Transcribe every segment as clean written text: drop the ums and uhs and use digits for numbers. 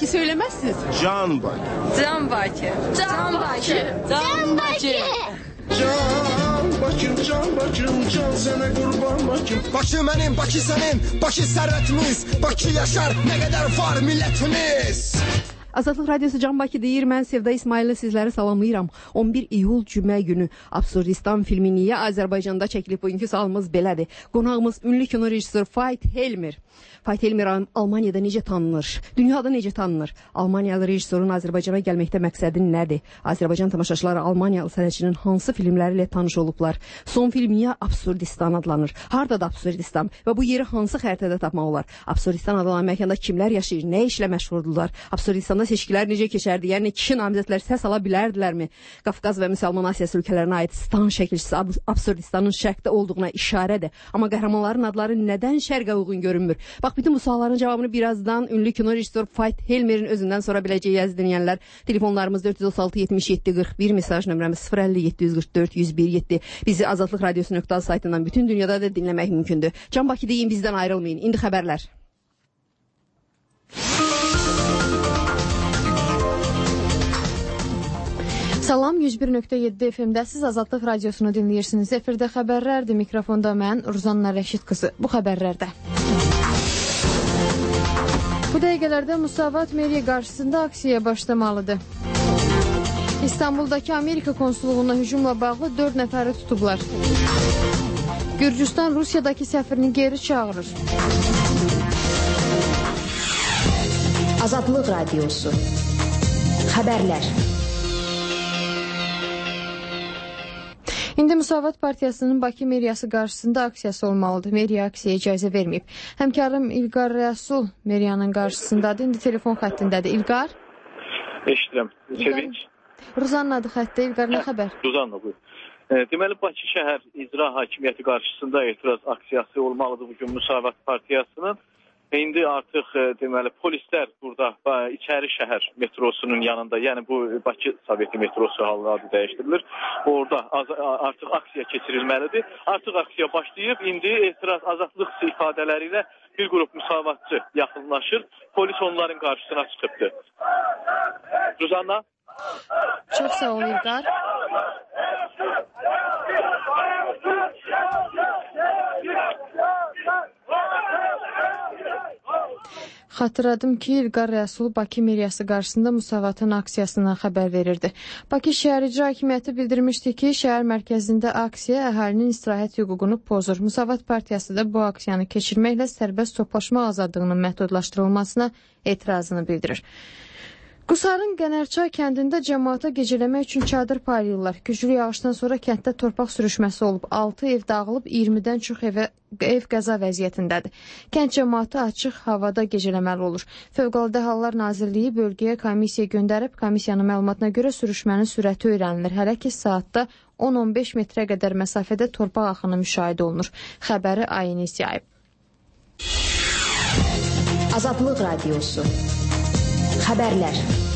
Bakı söylemezsiniz. Can Bakı. Can Bakı. Can Bakı. Can Bakı. Can Bakım, can Bakım, can sana kurban Bakım. Bakı mənim, Bakı sənin, Bakı sərvətimiz, Bakı yaşar, nə qədər var millətimiz. Azadlıq Radiosu Can Bakı deyir, mən Sevda İsmail'lə sizləri salamlayıram. 11 iyul cümə günü Absurdistan filmi niyə Azərbaycanda çəkilib? Bugünkü sualımız belədir. Qonağımız ünlü kino rejissor Veit Helmer. Veit Helmer Almaniyada necə tanınır? Dünyada necə tanınır? Almaniyalı rejissorun Azərbaycana gəlməkdə məqsədi nədir? Azərbaycan tamaşaçıları Almaniyalı sənətçinin hansı filmləri ilə tanış olublar? Son film niyə Absurdistan adlanır? Hardadır Absurdistan? Və bu yeri hansı xəritədə tapmaq olar? Absurdistan adlanan məkanda kimlər yaşayır? Nə işlə məşğuldurlar? Absurdistanda seçkilər necə keçərdi? Yəni kişi namizədlər səs ala bilərdilərmi? Qafqaz və Müsəlman Asiyası ölkələrinə aid stan şəkilçisi Absurdistanın şərqdə olduğuna işarədir. Amma qəhrəmanların adları nədən şərqə uyğun görünmür? Bax, bütün bu sualların cavabını birazdan ünlü kino rejissor Veit Helmer'in özündən sonra biləcəyik dinləyənlər. Telefonlarımız 436 77 41, mesaj nömrəmiz 050 744 101 7. Bizi Azadlıq Radiosu.az saytından bütün dünyada da dinləmək mümkündür. Can Bakı deyin, bizdən ayrılmayın. İndi xəbərlər. Salam, 101.7 FM-dəsiz Azadlıq Radiosunu dinləyirsiniz. Efirdə xəbərlərdir. Mikrofonda mən, Ruzanna Rəşid qızı. Bu xəbərlərdə. Bu dəqiqələrdə Musavat Meriya qarşısında aksiyaya başlamalıdır. İstanbuldakı Amerika konsulluğuna hücumla bağlı 4 nəfəri tutublar. Gürcüstan Rusiyadakı səfirini geri çağırır. Azadlıq Radiosu. Xəbərlər. İndi Müsavat Partiyasının Bakı meriyası qarşısında aksiyası olmalıdır. Meriya aksiyaya icazə verməyib. Həmkarım İlqar Rəsul meriyanın qarşısındadır. İndi telefon xəttindədir. İlqar? Eşidirəm. Sevinç. Ruzannadır xəttdə. İlqar, nə xəbər? Ruzanna, buyur. Deməli, Bakı şəhər icra hakimiyyəti qarşısında etiraz aksiyası olmalıdır bugün Müsavat Partiyasının. İndi artıq deməli polislər burada içəri şəhər metrosunun yanında, yəni bu Bakı Soveti metrosu halında adı dəyişdirilir. Orada artıq aksiya keçirilməlidir. Artıq aksiya başlayıb. İndi etiraz azadlıq ifadələri ilə bir qrup müsavatçı yaxınlaşır. Polis onların qarşısına çıxıbdır. Ruzanna? Çox sağ ol İlqar. Xatırladım ki, İlqar Rəsul Bakı meriyası qarşısında Müsavatın aksiyasından xəbər verirdi. Bakı şəhər icra hakimiyyəti bildirmişdi ki, şəhər mərkəzində aksiya əhalinin istirahət hüququnu pozur. Müsavat Partiyası da bu aksiyanı keçirməklə sərbəst toplaşma azadlığının məhdudlaşdırılmasına etirazını bildirir. Qusarın Qənərçay kəndində cəmaata gecələmək üçün çadır paylayırlar. Güclü yağışdan sonra kənddə torpaq sürüşməsi olub. 6 ev dağılıb, 20-dən çox ev qəza vəziyyətindədir. Kənd cəmaatı açıq havada gecələməli olur. Fövqəladə Hallar Nazirliyi bölgəyə komissiya göndərib, komissiyanın məlumatına görə sürüşmənin sürəti öyrənilir. Hələ ki, saatda 10-15 metrə qədər məsafədə torpaq axını müşahidə olunur. Xəbəri Aynis yayıb. Azadlıq Radiosu. Xəbərlər.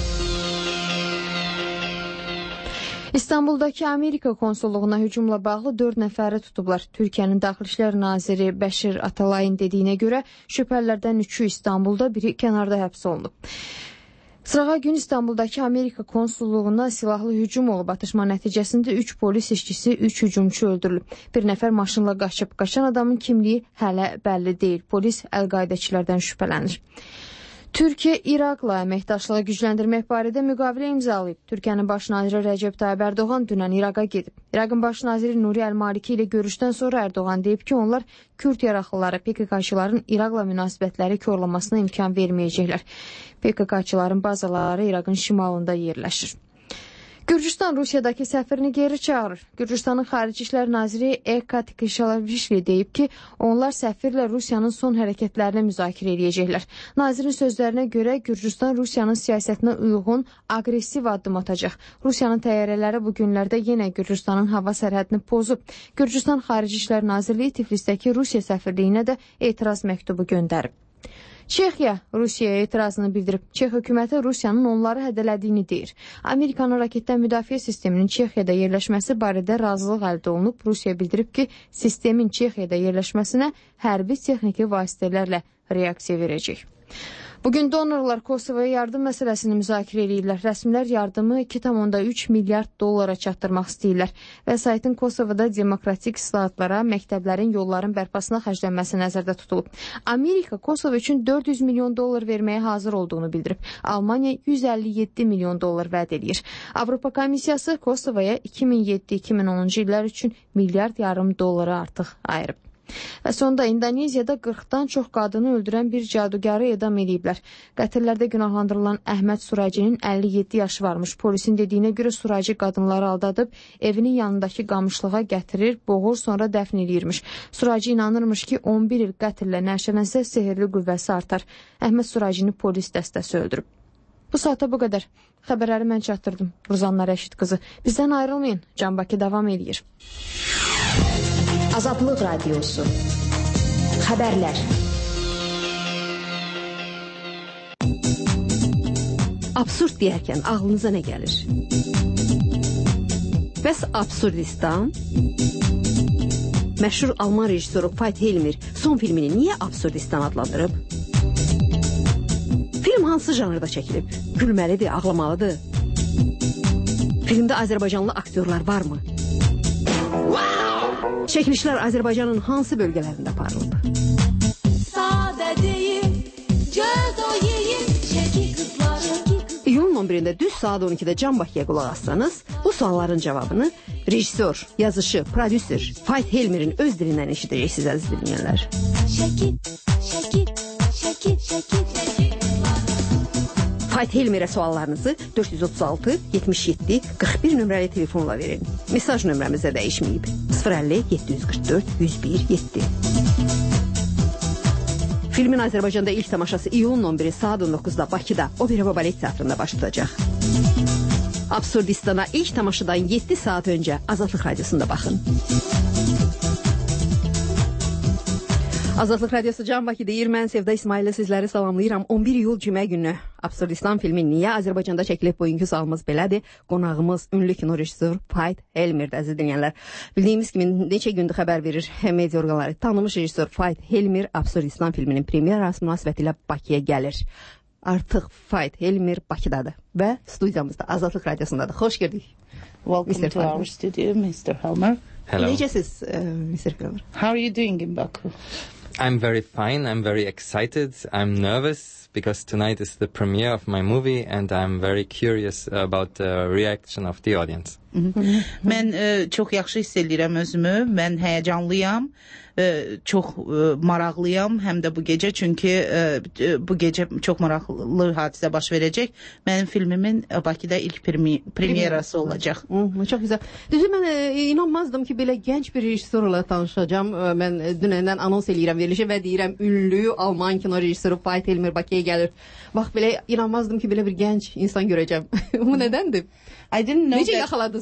İstanbuldakı Amerika konsulluğuna hücumla bağlı 4 nəfəri tutublar. Türkiyənin Daxili İşlər naziri Bəşir Atalayın dediyinə görə şübhəlilərdən 3-ü İstanbulda, biri kənarda həbs olunub. Sırağa gün İstanbuldakı Amerika konsulluğuna silahlı hücum olub. Atışma nəticəsində 3 polis işçisi, 3 hücumçu öldürülüb. Bir nəfər maşınla qaçıb. Qaçan adamın kimliyi hələ bəlli deyil. Polis əl-qaidəçilərdən şübhələnir. Türkiyə İraqla əməkdaşlığı gücləndirmək barədə müqavilə imzalayıb. Türkiyənin baş naziri Rəcəb Tayyib Ərdoğan dünən İraqa gedib. İraqın baş naziri Nuri Əl-Maliki ilə görüşdən sonra Ərdoğan deyib ki, onlar Kürd yaraqlıları PKK-çıların İraqla münasibətləri korlamasına imkan verməyəcəklər. PKK-çıların bazaları İraqın şimalında yerləşir. Gürcüstan Rusiyadakı səfirini geri çağırır. Gürcüstanın Xarici İşlər naziri Ekat Kışalavişli deyib ki, onlar səfirlə Rusiyanın son hərəkətlərini müzakirə edəcəklər. Nazirin sözlərinə görə Gürcüstan Rusiyanın siyasətinə uyğun aqressiv addım atacaq. Rusiyanın təyyarələri bu günlərdə yenə Gürcüstanın hava sərhədini pozub. Gürcüstan Xarici İşlər Nazirliyi Tiflisdəki Rusiya səfirliyinə də etiraz məktubu göndərib. Çexiya Rusiyaya etirazını bildirib. Çex hökuməti Rusiyanın onları hədələdiyini deyir. Amerikanın raketdən müdafiə sisteminin Çexiyada yerləşməsi barədə razılıq əldə olunub. Rusiya bildirib ki, sistemin Çexiyada yerləşməsinə hərbi texniki vasitələrlə reaksiya verəcək. Bugün donorlar Kosovaya yardım məsələsini müzakirə edirlər. Rəsmilər yardımı 2,3 milyard dollara çatdırmaq istəyirlər. Vəsaitin Kosovada demokratik islahatlara, məktəblərin, yolların bərpasına xərclənməsi nəzərdə tutulub. Amerika Kosova üçün 400 milyon dollar verməyə hazır olduğunu bildirib. Almaniya 157 milyon dollar vəd edir. Avropa Komissiyası Kosovaya 2007-2010-cu illər üçün milyard yarım dolları artıq ayırıb. Və sonda İndoneziyada 40-dan çox qadını öldürən bir cadugarı edam ediblər. Qətillərdə günahlandırılan Əhməd Suracinin 57 yaşı varmış. Polisin dediyinə görə Suraci qadınları aldadıb, evinin yanındakı qamışlığa gətirir, boğur, sonra dəfn edirmiş. Suraci inanırmış ki, 11 il qətillə nəşələnsə sehirli qüvvəsi artar. Əhməd Suracini polis dəstəsi öldürüb. Bu saata bu qədər. Xəbərləri mən çatdırdım. Ruzanna Rəşid qızı. Bizdən ayrılmayın. Can Bakı davam edir. Azadlıq Radiosu. Xəbərlər. Absurd deyərkən ağlınıza nə gəlir? Bəs Absurdistan? Məşhur Alman rejissoru Veit Helmer son filmini niyə Absurdistan adlandırıb? Film hansı janrda çəkilib? Gülməlidir, ağlamalıdır. Filmdə Azərbaycanlı aktyorlar varmı? Çəkilişlər Azərbaycanın hansı bölgələrində aparılıb? İyulun 11-də düz saat 12-də Can Bakıya qulaq assanız, bu sualların cavabını rejissor, yazışı, prodüser Veit Helmer'in öz dilindən eşidəcəksiniz, əziz dinləyənlər. Veit Helmer'ə suallarınızı 436 77 41 nömrəli telefonla verin. Mesaj nömrəmizə dəyişməyib. 050 744 101 7. Filmin Azərbaycanda ilk tamaşası iyulun 11-i saat 19-da Bakıda Opera və Balet Teatrında baş tutacaq. Absurdistana ilk tamaşadan 7 saat öncə Azadlıq Radiosunda baxın. Azadlıq Radiosu Can Bakı deyir, mən Sevda İsmail'lə sizləri salamlayıram. 11 iyul cümə günü Absurdistan filmi niyə Azərbaycanda çəkilib, bugünkü sualımız belədir. Qonağımız ünlü kino rejissoru Veit Helmer'dir, əziz dinləyənlər. Bildiyimiz kimi neçə gündür xəbər verir media orqanları. Tanınmış rejissor Veit Helmer Absurdistan filminin premyerası münasibətilə Bakıya gəlir. Artıq Veit Helmer Bakıdadır və studiyamızda Azadlıq Radiosundadır. Xoş gördük. Welcome to our studio, Mr. Helmer. Hello. Necəsiz, Mr. Helmer? How are you doing in Baku? I'm very fine. I'm very excited. I'm nervous because tonight is the premiere of my movie and I'm very curious about the reaction of the audience. Mən çox yaxşı hiss edirəm özümü. Mən həyəcanlıyam. Çox maraqlıyam həm də bu gecə, çünki bu gecə çox maraqlı hadisə baş verəcək. Mənim filmimin Bakıda ilk premyerası olacaq. Çox gözəl. Düzü mən inanmazdım ki, belə gənc bir rejissorla tanışacağam. Mən dünəndən anons eləyirəm verilişə və deyirəm ünlü Alman kino rejissoru Veit Helmer Bakıya gəlir. Bax, belə inanmazdım ki, belə bir gənc insan görəcəm. Bu nədəndir? I didn't know Necə yaxaladınız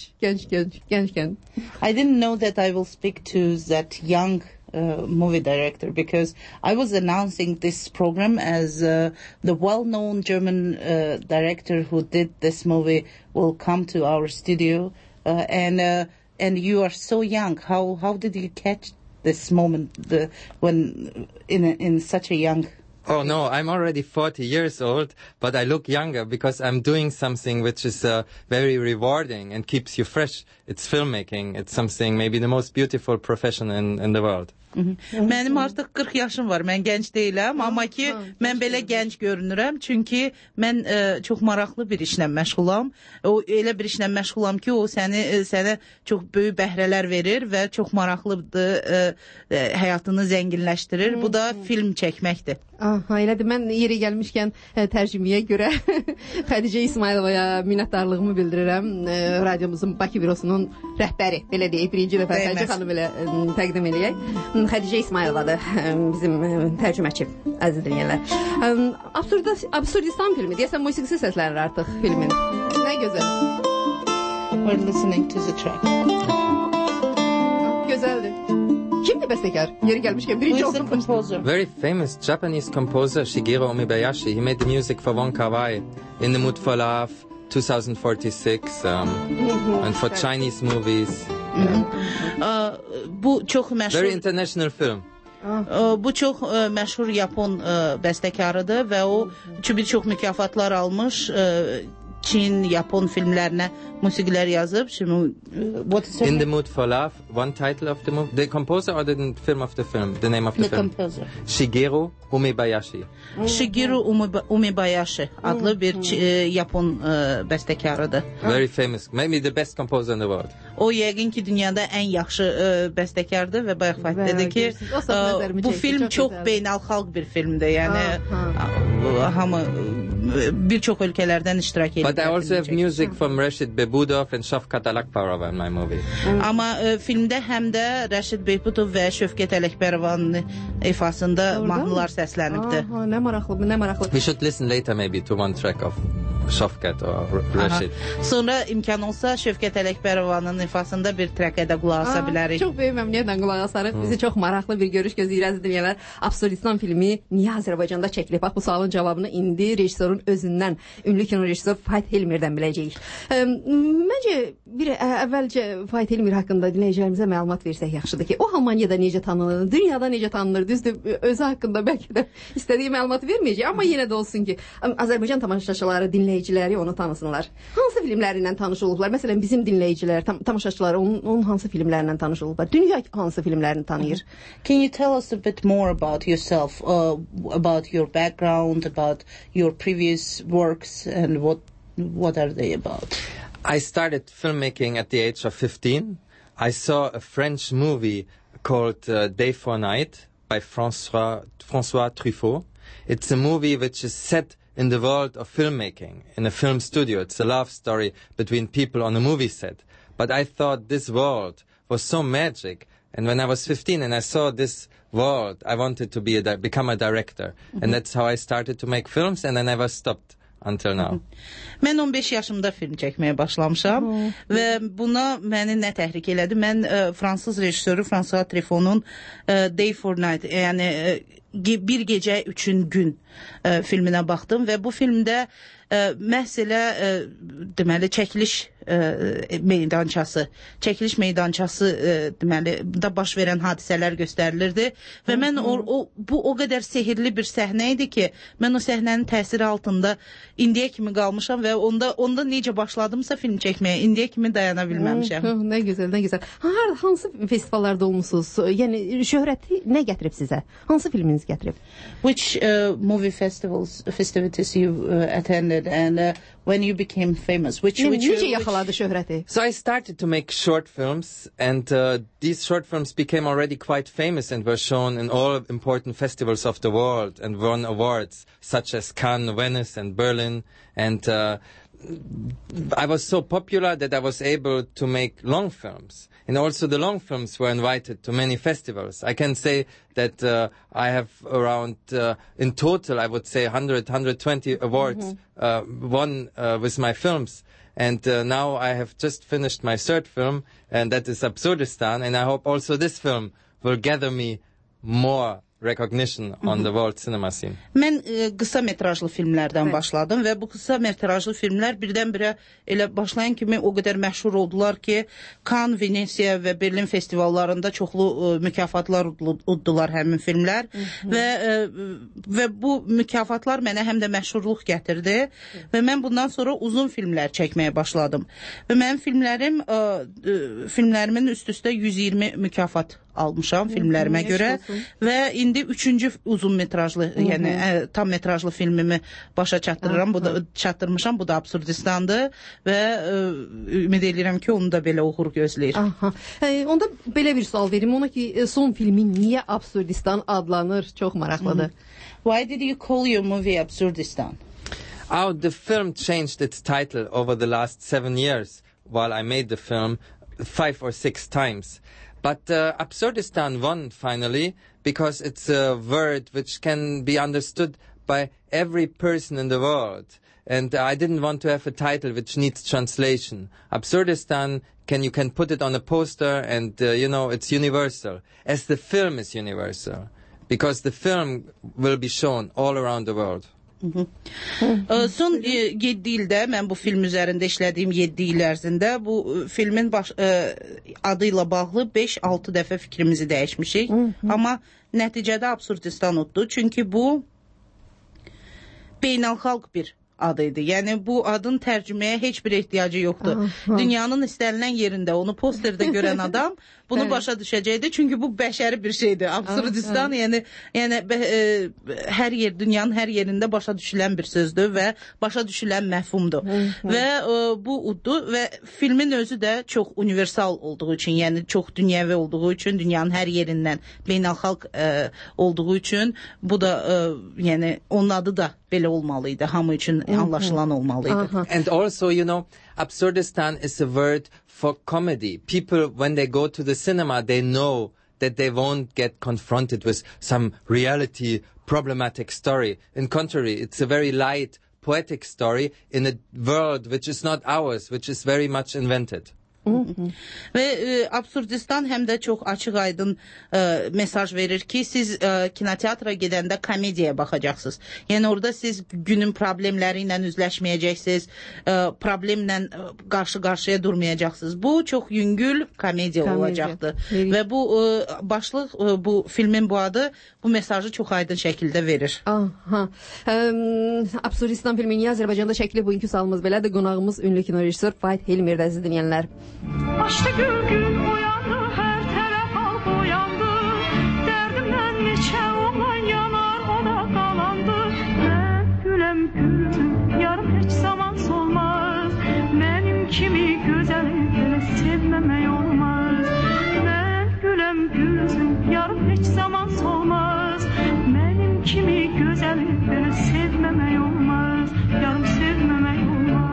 gənc? I didn't know that I will speak to that young movie director because I was announcing this program as the well-known German director who did this movie will come to our studio and you are so young. How did you catch this moment when in such a young? Oh no, I'm already 40 years old, but I look younger because I'm doing something which is very rewarding and keeps you fresh. It's filmmaking. It's something, maybe the most beautiful profession in the world. Mənim artıq 40 yaşım var. Mən gənc deyiləm, amma ki mən belə gənc görünürəm, çünki mən çox maraqlı bir işlə məşğulam. O elə bir işlə məşğulam ki, o sənə çox böyük bəhrələr verir və çox maraqlıdır, həyatını zənginləşdirir. Bu da film çəkməkdir. Elədir. Mən yeri gəlmişkən tərcüməyə görə Xədicə İsmayılovaya minnətdarlığımı bildirirəm. Radiomuzun Bakı bürosunun rəhbəri, belə deyək, birinci dəfə Xədicə xanım belə təqdim eləyək. Xədicə İsmayılovadır bizim tərcüməçi, əziz dinləyənlər. Absurdistan filmi, deyəsən musiqisi səslənir artıq filmin. Nə gözəl. We're listening to the track. Gözəldir. Kimdir bəstəkar? Yeri gəlmişkən birinci olsun. Composer? Very famous Japanese composer Shigeru Omibayashi. He made the music for Wong Kar-wai, In the Mood for Love, 2046, and for Chinese movies. Bu çox məşhur. Very international film. Bu çox məşhur Yapon bəstəkarıdır və o bir çox mükafatlar almış. Çin, Yapon filmlərinə musiqilər yazıb. In the Mood for Love, one title of the movie, the composer or the film of the film, the name of the film? Composer. Shigeru Umebayashi. Shigeru Umebayashi adlı bir Yapon bəstəkarıdır. Very famous, maybe the best composer in the world. O yəqin ki dünyada ən yaxşı bəstəkardır və bayaq Fahid dedi ki bu film çox beynəlxalq bir filmdir. Yəni hamı bir çox ölkələrdən iştirak edir. But I also have music from Rashid Behbudov and Şafkat Alakbarova in my movie. Amma filmdə həm də Rashid Behbudov və Şöfqət Ələkbərova'nın ifasında mahnılar səslənibdir. Nə maraqlı, nə maraqlı. We should listen later maybe to one track of Şafkat or Rashid. Sonra imkan olsa Şöfqət Ələkbərova'nın ifasında bir trackə də qulaq asa bilərik. Çox böyük məmnuniyyətlə qulaq asarıq. Bizi çox maraqlı bir görüş gözləyir dinləyənlər. Absurdistan filmi niyə Azərbaycanda çəkilib? Bax bu sualın cavabını indi rejissorun özündən, ünlü kino rejissoru Fahid Helmirdən biləcəyik. Məncə bir əvvəlcə Fahid Helmir haqqında dinləyicilərimizə məlumat versək yaxşıdır ki, o Almaniyada necə tanınır, dünyada necə tanınır, düzdür, özü haqqında bəlkə də istədiyi məlumatı verməyəcək, amma yenə də olsun ki, Azərbaycan tamaşaçıları, dinləyiciləri onu tanısınlar. Hansı filmlərindən tanış olublar? Məsələn, bizim dinləyicilər, tamaşaçılar onun hansı filmlərindən tanış olublar? Dünya hansı filmlərini tanıyır? Can you tell us a bit more about yourself, about your background, about your previous works and what are they about? I started filmmaking at the age of 15. I saw a French movie called Day for Night by François Truffaut. It's a movie which is set in the world of filmmaking, in a film studio. It's a love story between people on a movie set. But I thought this world was so magic. And when I was 15 and I saw this world, I wanted to become a director. And that's how I started to make films, and I never stopped until now. Mən 15 yaşımda film çəkməyə başlamışam və buna məni nə təhrik elədi? Mən fransız rejissoru François Truffaut'un Day for Night, yəni bir gecə üçün gün filminə baxdım və bu filmdə məhz elə deməli çəkiliş meydançası deməli da baş verən hadisələr göstərilirdi və mən bu o qədər sehirli bir səhnə idi ki, mən o səhnənin təsiri altında indiyə kimi qalmışam və onda necə başladımsa film çəkməyə indiyə kimi dayana bilməmişəm. Nə gözəl, nə gözəl. Hansı festivallarda olmusunuz? Yəni şöhrəti nə gətirib sizə? Hansı filminiz gətirib? Which movie festivities you attended and when you became famous? Necə yaxaladı şöhrəti? So I started to make short films, and these short films became already quite famous and were shown in all important festivals of the world and won awards such as Cannes, Venice and Berlin. And I was so popular that I was able to make long films. And also the long films were invited to many festivals. I can say that I have around, in total, I would say 120 awards won with my films. And now I have just finished my third film, and that is Absurdistan. And I hope also this film will gather me more recognition on the world cinema scene. Mən qısa metrajlı filmlərdən başladım və bu qısa metrajlı filmlər birdən-birə elə başlayan kimi o qədər məşhur oldular ki, Cannes, Venesiya və Berlin festivallarında çoxlu mükafatlar uddular həmin filmlər və bu mükafatlar mənə həm də məşhurluq gətirdi və mən bundan sonra uzun filmlər çəkməyə başladım. Və mənim filmlərimin üst-üstə 120 mükafat almışam filmlərimə görə və indi 3-cü uzun metrajlı, yəni tam metrajlı filmimi başa çatdırmışam. Bu da Absurdistandır və ümid edirəm ki, onu da belə uğur gözləyir. Onda belə bir sual verim ona ki, son filmin niyə Absurdistan adlanır? Çox maraqlıdır. Why did you call your movie Absurdistan? The film changed its title over the last 7 years while I made the film 5 or 6 times. But Absurdistan won finally because it's a word which can be understood by every person in the world. And I didn't want to have a title which needs translation. Absurdistan, you can put it on a poster and, it's universal. As the film is universal. Because the film will be shown all around the world. Son 7 ildə mən bu film üzərində işlədiyim 7 il ərzində bu filmin adı ilə bağlı 5-6 dəfə fikrimizi dəyişmişik. Amma nəticədə Absurdistan uddu. Çünki bu beynəlxalq bir adı idi. Yəni bu adın tərcüməyə heç bir ehtiyacı yoxdur. Dünyanın istənilən yerində onu posterdə görən adam bunu başa düşəcəkdir. Çünki bu bəşəri bir şeydir. Absurdistan yəni hər yer, dünyanın hər yerində başa düşülən bir sözdür və başa düşülən məfhumdur. Və bu uddu və filmin özü də çox universal olduğu üçün, yəni çox dünyəvi olduğu üçün, dünyanın hər yerindən beynəlxalq olduğu üçün bu da yəni onun adı da belə olmalıydı. Hamı üçün anlaşılan olmalıydı. And also, you know, Absurdistan is a word for comedy. People, when they go to the cinema, they know that they won't get confronted with some reality problematic story. In contrary, it's a very light, poetic story in a world which is not ours, which is very much invented. Və Absurdistan həm də çox açıq-aydın mesaj verir ki, siz kinoteatra gedəndə komediyaya baxacaqsınız. Yəni orada siz günün problemləri ilə üzləşməyəcəksiniz, problemlə qarşı-qarşıya durmayacaqsınız. Bu çox yüngül komediya olacaqdır. Və bu başlıq, bu filmin bu adı bu mesajı çox aydın şəkildə verir. Absurdistan filmi niyə Azərbaycanda çəkilib? Bugünkü sualımız belədir. Qonağımız ünlü kino rejissor Fahid Helmirdir, əziz dinləyənlər. Açdı gün uyandı, hər tərəf halq uyandı. Dərdimdən neçə oğlan yanar, o da qalandı. Mən güləm gülüm, yarım heç zaman solmaz. Mənim kimi gözəli belə sevməmək olmaz. Mən güləm gülüm, yarım heç zaman solmaz. Mənim kimi gözəli belə sevməmək olmaz. Yarım sevməmək olmaz.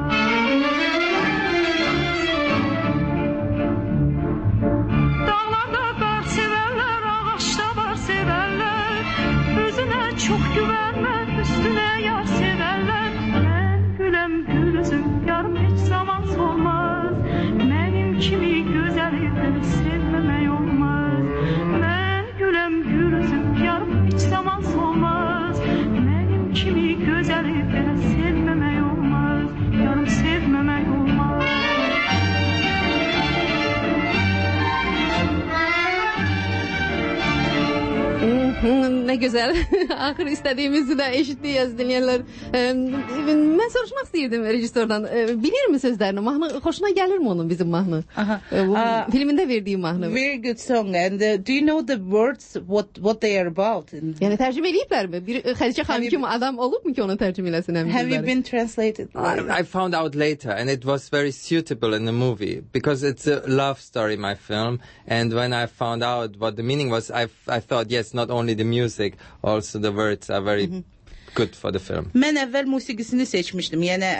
Çox güvənmən, üstünə yar sevərlər. Mən güləm gülüzüm, yarım heç zaman solmaz. Mənim kimi gözəli belə sevməmək olmaz. Mən güləm gülüzüm, yarım heç zaman solmaz. Mənim kimi gözəli belə sevməmək olmaz. Yarım sevməmək olmaz. Ne güzel. Ahır istediğimizi de eşitdik, əziz dinləyənlər. Mən soruşmaq istəyirdim rejissordan. Bilirmi sözlərini? Mahnı xoşuna gəlirmi onun bizim mahnı? Filmində verdiyi mahnı. Very good song. And do you know the words what they are about? Yəni tərcümə eləyiblərmi? Bir Xədicə xanım kimi adam olubmu ki onu tərcümə eləsin? Have you been translated? I found out later, and it was very suitable in the movie because it's a love story, my film. And when I found out what the meaning was, I thought, yes, not only the music, also the words are very good for the film. Mən əvvəl musiqisini seçmişdim. Yəni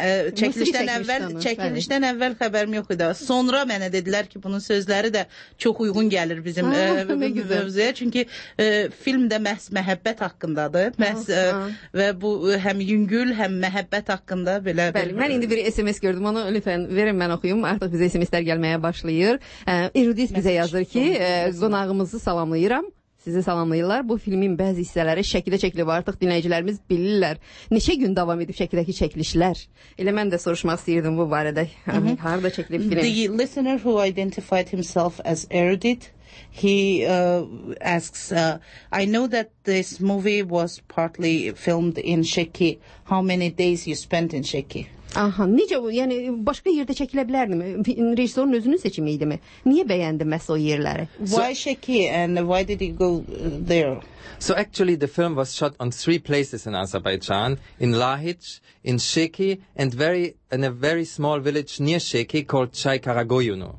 çəkilişdən əvvəl xəbərim yox idi. Sonra mənə dedilər ki, bunun sözləri də çox uyğun gəlir bizim mövzuya. Çünki film də məhz məhəbbət haqqındadır. Və bu həm yüngül, həm məhəbbət haqqında belə. Bəli, mən indi bir SMS gördüm. Onu lütfən verin, mən oxuyum. Artıq bizə SMS-lər gəlməyə başlayır. Erudis bizə yazır ki, qonağımızı salamlayıram. Sizi salamlayırlar. Bu filmin bəzi hissələri Şəkidə çəkilib. Artıq dinləyicilərimiz bilirlər. Neçə gün davam edib Şəkidəki çəkilişlər? Elə mən də soruşmaq istəyirdim bu barədə. Harada çəkilib film? The listener who identified himself as erudite, he asks, I know that this movie was partly filmed in Şəki. How many days you spent in Şəki? Aha, necə bu? Yəni başqa yerdə çəkilə bilərdimi? Rejissorun özünün seçimi idimi? Niyə bəyəndi məhz o yerləri? Why Şəki and why did he go there? So actually the film was shot on 3 places in Azerbaijan, in Lahij, in Şəki, and in a very small village near Şəki called Çaykaragoyunu.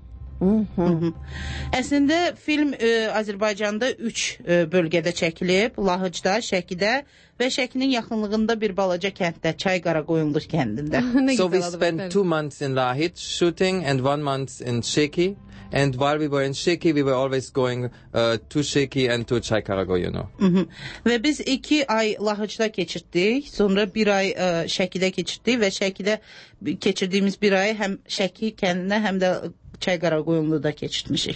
Əslində film Azərbaycanda 3 bölgədə çəkilib, Lahıcda, Şəkidə və Şəkinin yaxınlığında bir balaca kənddə, Çaykaragoyunlu kəndində. So we spent 2 months in Lahij shooting and 1 month in Şəki. And while we were in Şəki, we were always going to Şəki and to Çaykaragoyunu. Və biz 2 ay Lahıcda keçirdik, sonra 1 ay Şəkidə keçirdik və Şəkidə keçirdiyimiz 1 ay həm Şəki kəndinə, həm də Çaykaragoyunluda keçirtmişik.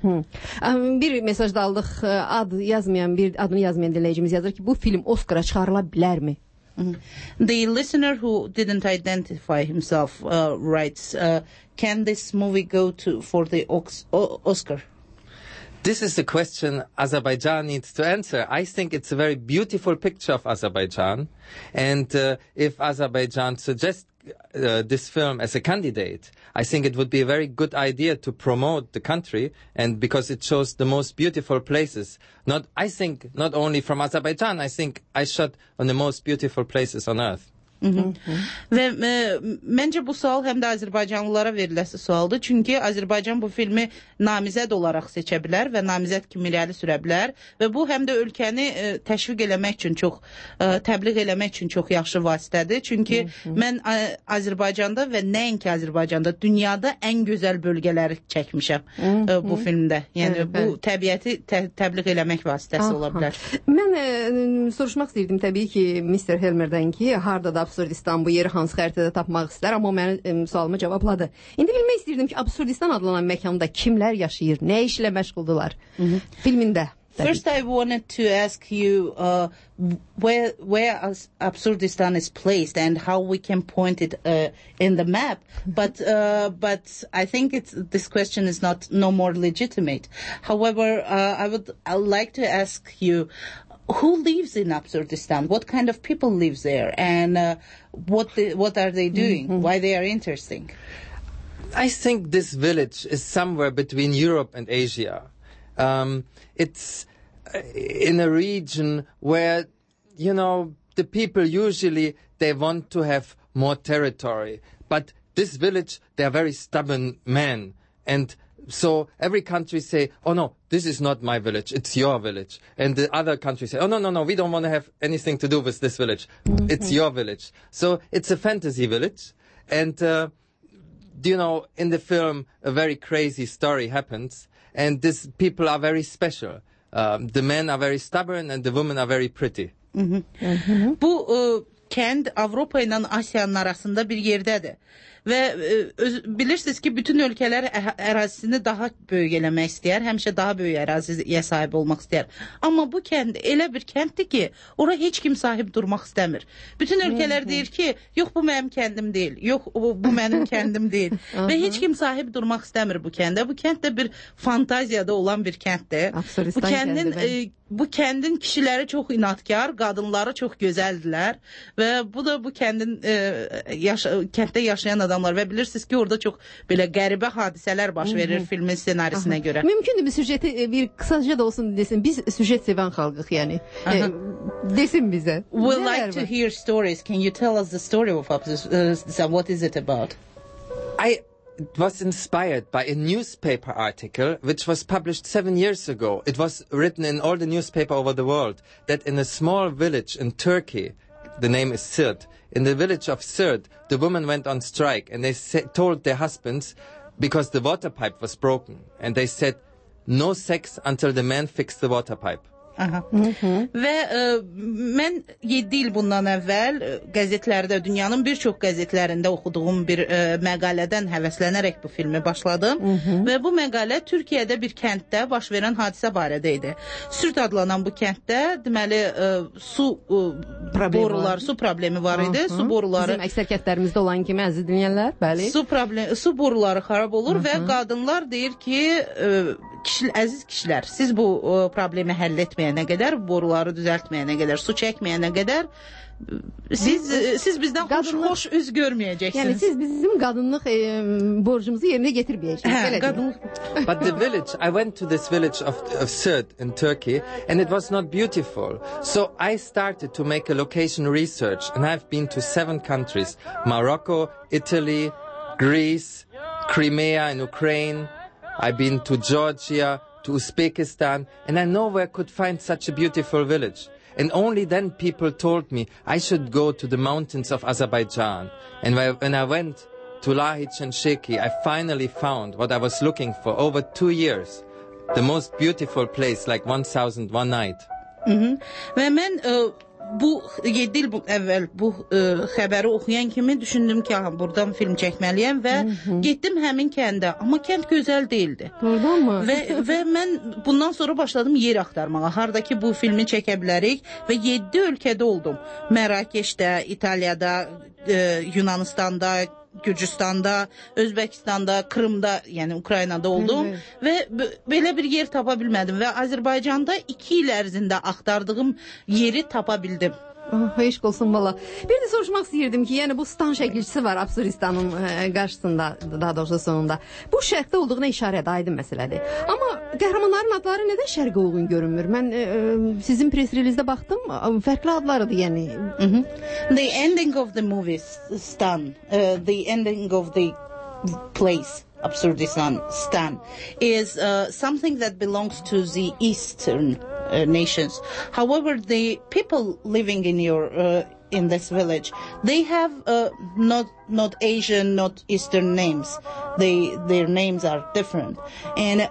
Bir mesaj da aldıq. Adını yazmayan dinləyicimiz yazır ki, bu film Oscara çıxarıla bilərmi? The listener who didn't identify himself writes, can this movie go for the Oscar? This is a question Azerbaijan needs to answer. I think it's a very beautiful picture of Azerbaijan. And if Azerbaijan suggests this film as a candidate, I think it would be a very good idea to promote the country, and because it shows the most beautiful places. Not only from Azerbaijan, I think I shot on the most beautiful places on earth. Və məncə bu sual həm də Azərbaycanlılara veriləsi sualdır. Çünki Azərbaycan bu filmi namizəd olaraq seçə bilər və namizəd kimi irəli sürə bilər və bu həm də ölkəni təşviq eləmək üçün təbliğ eləmək üçün çox yaxşı vasitədir. Çünki mən Azərbaycanda və nəinki Azərbaycanda, dünyada ən gözəl bölgələri çəkmişəm bu filmdə. Yəni bu təbiəti təbliğ eləmək vasitəsi ola bilər. Mən soruşmaq istəyirdim təbii ki, Mr. Helmerdən ki, harda da Absurdistan bu yeri hansı xəritədə tapmaq istər, amma o mənim sualımı cavabladı. İndi bilmək istəyirdim ki, Absurdistan adlanan məkanda kimlər yaşayır, nə işlə məşğuldurlar filmində? First, I wanted to ask you where Absurdistan is placed and how we can point it in the map. But I think this question is no more legitimate. However, I'd like to ask you, who lives in Absurdistan? What kind of people live there? And what are they doing? Why they are interesting? I think this village is somewhere between Europe and Asia. It's in a region where, the people usually, they want to have more territory. But this village, they are very stubborn men. And so every country say, oh no, this is not my village, it's your village. And the other countries say, oh no, we don't want to have anything to do with this village. It's your village. So it's a fantasy village. And, in the film, a very crazy story happens. And these people are very special. The men are very stubborn and the women are very pretty. Bu kənd Avropa ilə Asiyanın arasında bir yerdədir. Və bilirsiniz ki, bütün ölkələr ərazisini daha böyük eləmək istəyər, həmişə daha böyük əraziyə sahib olmaq istəyər. Amma bu kənd elə bir kənddir ki, ora heç kim sahib durmaq istəmir. Bütün ölkələr deyir ki, yox bu mənim kəndim deyil, yox bu mənim kəndim deyil. Və heç kim sahib durmaq istəmir bu kəndə. Bu kənd də bir fantaziyada olan bir kənddir. Bu kəndin kişiləri çox inadkar, qadınları çox gözəldirlər və bu da bu kəndin kənddə yaşayan adamlar və bilirsiniz ki, orada çox belə qəribə hadisələr baş verir filmin ssenarisinə görə. Mümkündür bir süjeti bir kısaca da olsun desin. Biz süjet sevən xalqıq yəni. Desin bizə. We like to hear stories. Can you tell us the story of Absurdistan? What is it about? It was inspired by a newspaper article which was published 7 years ago. It was written in all the newspapers over the world that in a small village in Turkey, the name is Sirt, in the village of Sirt, the women went on strike and they told their husbands, because the water pipe was broken, and they said, no sex until the man fixed the water pipe. Və mən 7 il bundan əvvəl qəzetlərdə, dünyanın bir çox qəzetlərində oxuduğum bir məqalədən həvəslənərək bu filmi başladım və bu məqalə Türkiyədə bir kənddə baş verən hadisə barədə idi. Sürt adlanan bu kənddə deməli su problemi var idi. Su boruları bizim əksər kəndlərimizdə olan kimi əziz dinləyənlər, bəli. Su boruları xarab olur və qadınlar deyir ki, əziz kişilər, siz bu problemi həll etməyənə qədər, boruları düzəltməyənə qədər, su çəkməyənə qədər siz bizdən xoş üz görməyəcəksiniz. Yəni siz bizim qadınlıq borcumuzu yerinə getirməyəcəksiniz. But the village, I went to this village of Sirt in Turkey and it was not beautiful. So I started to make a location research and I've been to 7 countries, Morocco, Italy, Greece, Crimea in Ukraine. I've been to Georgia, to Uzbekistan, and I nowhere could find such a beautiful village. And only then people told me I should go to the mountains of Azerbaijan. And when I went to Lahij and Sheki, I finally found what I was looking for over 2 years. The most beautiful place, like 1001 Night. Ve mən bu 7 il əvvəl bu xəbəri oxuyan kimi düşündüm ki, buradan film çəkməliyəm və getdim həmin kəndə. Amma kənd gözəl değildi. Doğrudanmı? Və mən bundan sonra başladım yer axtarmağa. Hardakı bu filmi çəkə bilərik və 7 ölkədə oldum. Mərakeşdə, İtaliyada, Yunanistanda, Gürcüstanda, Özbəkistanda, Krımda, yəni Ukraynada oldum və belə bir yer tapa bilmədim və Azərbaycanda 2 il ərzində axtardığım yeri tapa bildim. Eşq olsun valla. Bir də soruşmaq istəyirdim ki, yəni bu stan şəkilçisi var Absuristanın qarşısında, daha doğrusu sonunda. Bu şərqdə olduğuna işarədir, aydın məsələdir. Amma qəhrəmanların adları nədən şərqə uyğun görünmür? Mən sizin press releasedə baxdım, fərqli adlarıdır yəni. The ending of the movie Stan, the ending of the place Absurdistan, Stan, is something that belongs to the Eastern nations. However, the people living in in this village, they have not Asian, not Eastern names. Their names are different, and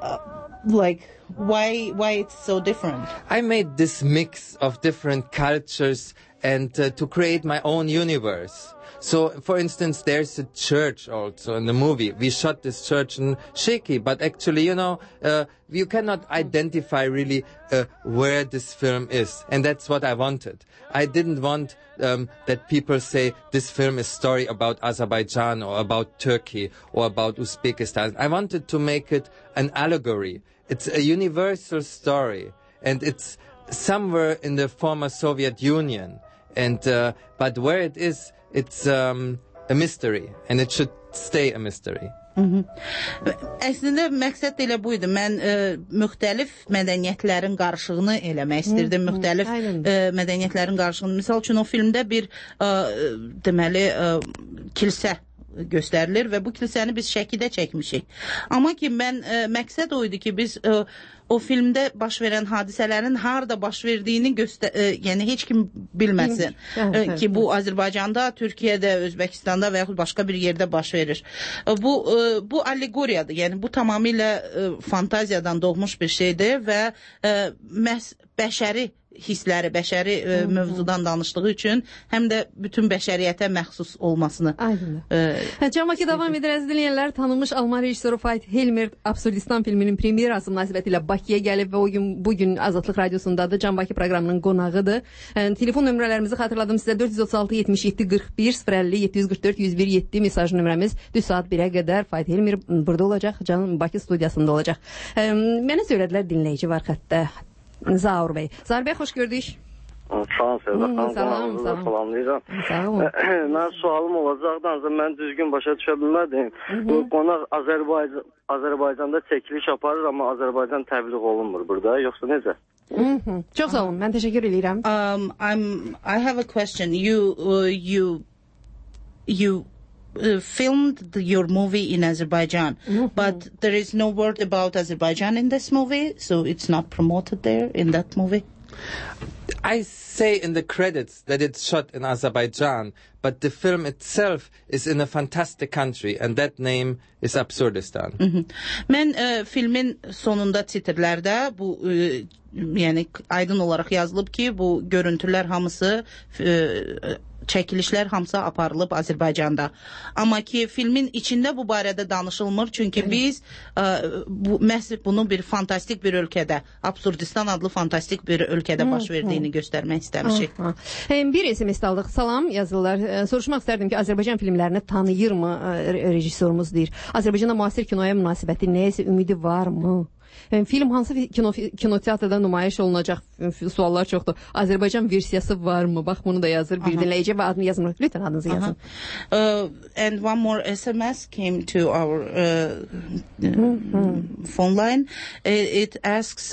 why it's so different? I made this mix of different cultures and to create my own universe. So, for instance, there's a church also in the movie. We shot this church in Sheki, but actually, you cannot identify really where this film is. And that's what I wanted. I didn't want that people say this film is a story about Azerbaijan or about Turkey or about Uzbekistan. I wanted to make it an allegory. It's a universal story. And it's somewhere in the former Soviet Union. And but where it is, it's a mystery, and it should stay a mystery. Əslində məqsəd elə buydu. Mən müxtəlif mədəniyyətlərin qarışığını eləmək istirdim. Müxtəlif mədəniyyətlərin qarışığını. Misal üçün o filmdə bir deməli kilsə göstərilir və bu kilsəni biz Şəkidə çəkmişik. Amma ki mən məqsəd o idi ki biz o filmdə baş verən hadisələrin harda baş verdiyini yəni heç kim bilməsin. Ki bu Azərbaycanda, Türkiyədə, Özbəkistanda və yaxud başqa bir yerdə baş verir. Bu allegoriyadır. Yəni bu tamamilə fantaziyadan doğmuş bir şeydir və bəşəri hissləri, bəşəri mövzudan danışdığı üçün həm də bütün bəşəriyyətə məxsus olmasını. Cəmaki davam edir əziz dinləyənlər. Tanınmış Alman rejissoru Veit Helmer Absurdistan filminin premyerası münasibətilə Bakıya gəlib və bugün Azadlıq Radiosundadır. Can Bakı proqramının qonağıdır. Telefon nömrələrimizi xatırladım sizə. 436 77 41 050 744 101 7 mesaj nömrəmiz. Düz saat 1-ə qədər Veit Helmer burada olacaq. Can Bakı studiyasında olacaq. Mənə söylədilər dinləyici var xəttə. Zaur Bey. Zaur Bey, xoş gördük. Sağ olun, salamlayıram. Mənim sualım olacaqdı, ancaq mən düzgün başa düşə bilmədim. Bu qonaq Azərbaycanda çəkiliş aparır, amma Azərbaycan təbliğ olunmur burada, yoxsa necə? Çox sağ olun, mən təşəkkür edirəm. I have a question. You filmed your movie in Azerbaijan, but there is no word about Azerbaijan in this movie, so it's not promoted there in that movie? I say in the credits that it's shot in Azerbaijan, but the film itself is in a fantastic country, and that name is Absurdistan. Mən filmin sonunda titrlərdə bu yəni aydın olaraq yazılıb ki, bu görüntülər hamısı çəkilişlər hamısı aparılıb Azərbaycanda. Amma ki filmin içində bu barədə danışılmır, çünki biz məhz bunu bir fantastik bir ölkədə, Absurdistan adlı fantastik bir ölkədə baş verdiyini göstərmək istəmişik. Bir SMS aldıq. Salam yazırlar. Soruşmaq istərdim ki, Azərbaycan filmlərini tanıyırmı rejissorumuz deyir. Azərbaycanda müasir kinoya münasibəti nəyəsə ümidi varmı? Film hansı kinoteatrda nümayiş olunacaq? Suallar çoxdur. Azərbaycan versiyası varmı? Bax, bunu da yazır bir dinləyici və adını yazmır. Lütfen adınızı yazın. And one more SMS came to our phone line. It asks...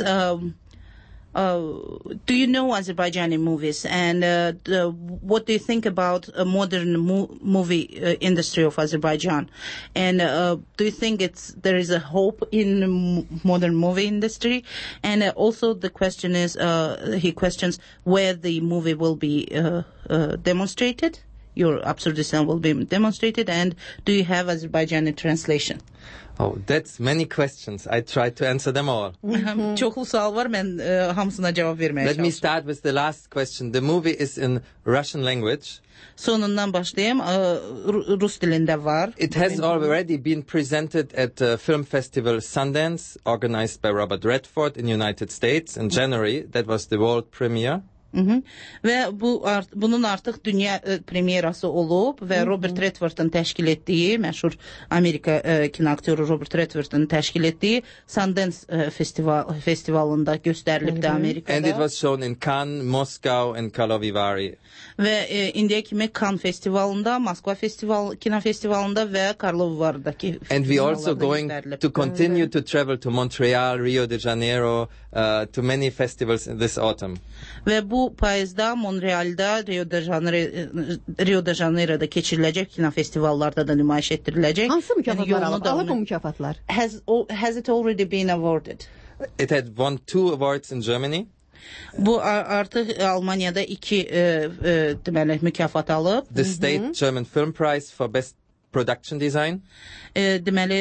do you know Azerbaijani movies, and what do you think about a modern movie industry of Azerbaijan, and do you think there is a hope in modern movie industry? And also the question is, he questions where the movie will be demonstrated, your Absurdistan will be demonstrated, and do you have Azerbaijani translation? Oh, that's many questions. I tried to answer them all. Çoxlu sual var, mən hamısına cavab verməyə çalışdım. Let me start with the last question. The movie is in Russian language. Sonundan başlayayım. Rus dilində var. It has already been presented at Film Festival Sundance, organized by Robert Redford in United States in January. That was the world premiere. Və bunun artıq dünya premyerası olub və Robert Redford'un təşkil etdiyi, məşhur Amerika kinoaktyoru Robert Redford'un təşkil etdiyi Sundance festivalında göstərilibdi Amerikada. And it was shown in Cannes, Moscow and Karlovy Vary. Və indiyə kimi Cannes festivalında, Moskva kino festivalında və Karlovy Vary'dakı And we also going to continue to travel to Montreal, Rio de Janeiro, to many festivals in this autumn. Və bu payızda Montreal'da, Rio de Janeiro'da keçiriləcək kino festivallarda da nümayiş etdiriləcək. Hansı mükafatlar alıb bu mükafatlar? Has it already been awarded? It had won 2 awards in Germany. Bu artıq Almaniyada 2 deməli mükafat alıb. The State German Film Prize for Best Production Design. Deməli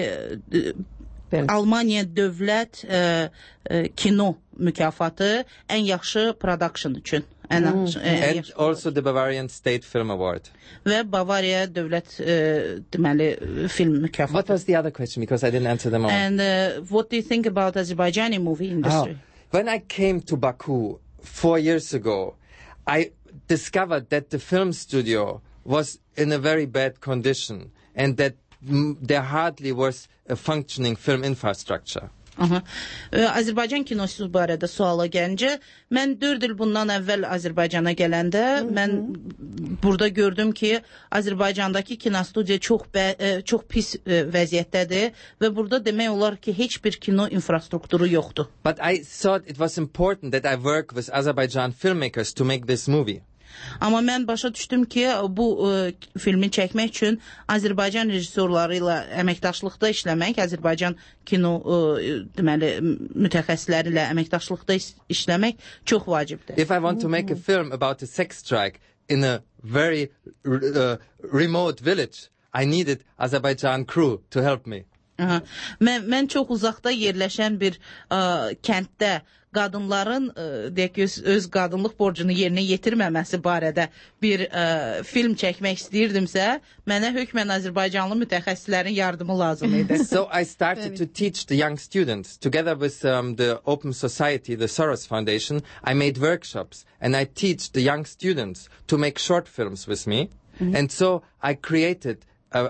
Almaniya dövlət kino mükafatı ən yaxşı production üçün. And also the Bavarian State Film Award. Və Bavariya dövlət deməli film mükafatı. What was the other question? Because I didn't answer them all. And what do you think about Azerbaijani movie industry? When I came to Baku 4 years ago, I discovered that the film studio was in a very bad condition and that there hardly was a functioning film infrastructure. Azərbaycan kinosu barədə suala gəncə, mən 4 il bundan əvvəl Azərbaycana gələndə, mən burada gördüm ki, Azərbaycandakı kinostudiya çox pis vəziyyətdədir və burada demək olar ki, heç bir kino infrastrukturu yoxdur. But I thought it was important that I work with Azerbaijan filmmakers to make this movie. Amma mən başa düşdüm ki, bu filmi çəkmək üçün Azərbaycan rejissorları ilə əməkdaşlıqda işləmək, Azərbaycan kino deməli mütəxəssisləri ilə əməkdaşlıqda işləmək çox vacibdir. If I want to make a film about a sex strike in a very remote village, I needed Azerbaijan crew to help me. Mən çox uzaqda yerləşən bir kənddə qadınların deyək ki, öz qadınlıq borcunu yerinə yetirməməsi barədə bir film çəkmək istəyirdimsə, mənə hökmən Azərbaycanlı mütəxəssislərin yardımı lazım idi. So I started to teach the young students. Together with the Open Society, the Soros Foundation, I made workshops and I teach the young students to make short films with me. And so I created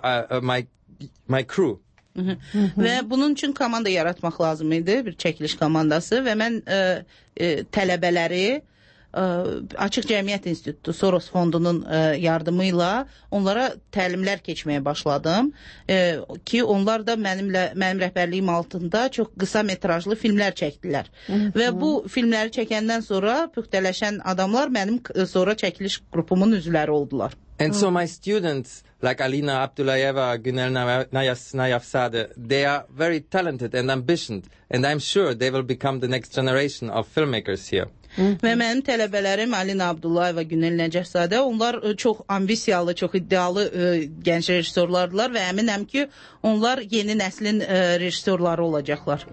my crew. Və bunun üçün komanda yaratmaq lazım idi, bir çəkiliş komandası və mən tələbələri Açıq Cəmiyyət İnstitutu, Soros Fondunun yardımı ilə onlara təlimlər keçməyə başladım ki, onlar da mənim rəhbərliyim altında çox qısa metrajlı filmlər çəkdilər. Və bu filmləri çəkəndən sonra püxtələşən adamlar mənim sonra çəkiliş qrupumun üzvləri oldular. And so my students, like Alina Abdullayeva, Günel Nayafzadeh, they are very talented and ambitious, and I'm sure they will become the next generation of filmmakers here. Və mənim tələbələrim Alina Abdullayeva, Günel Nəcəfzadə, onlar çox ambisiyalı, çox iddialı gənc rejissorlardılar və əminəm ki, onlar yeni nəslin rejissorları olacaqlar.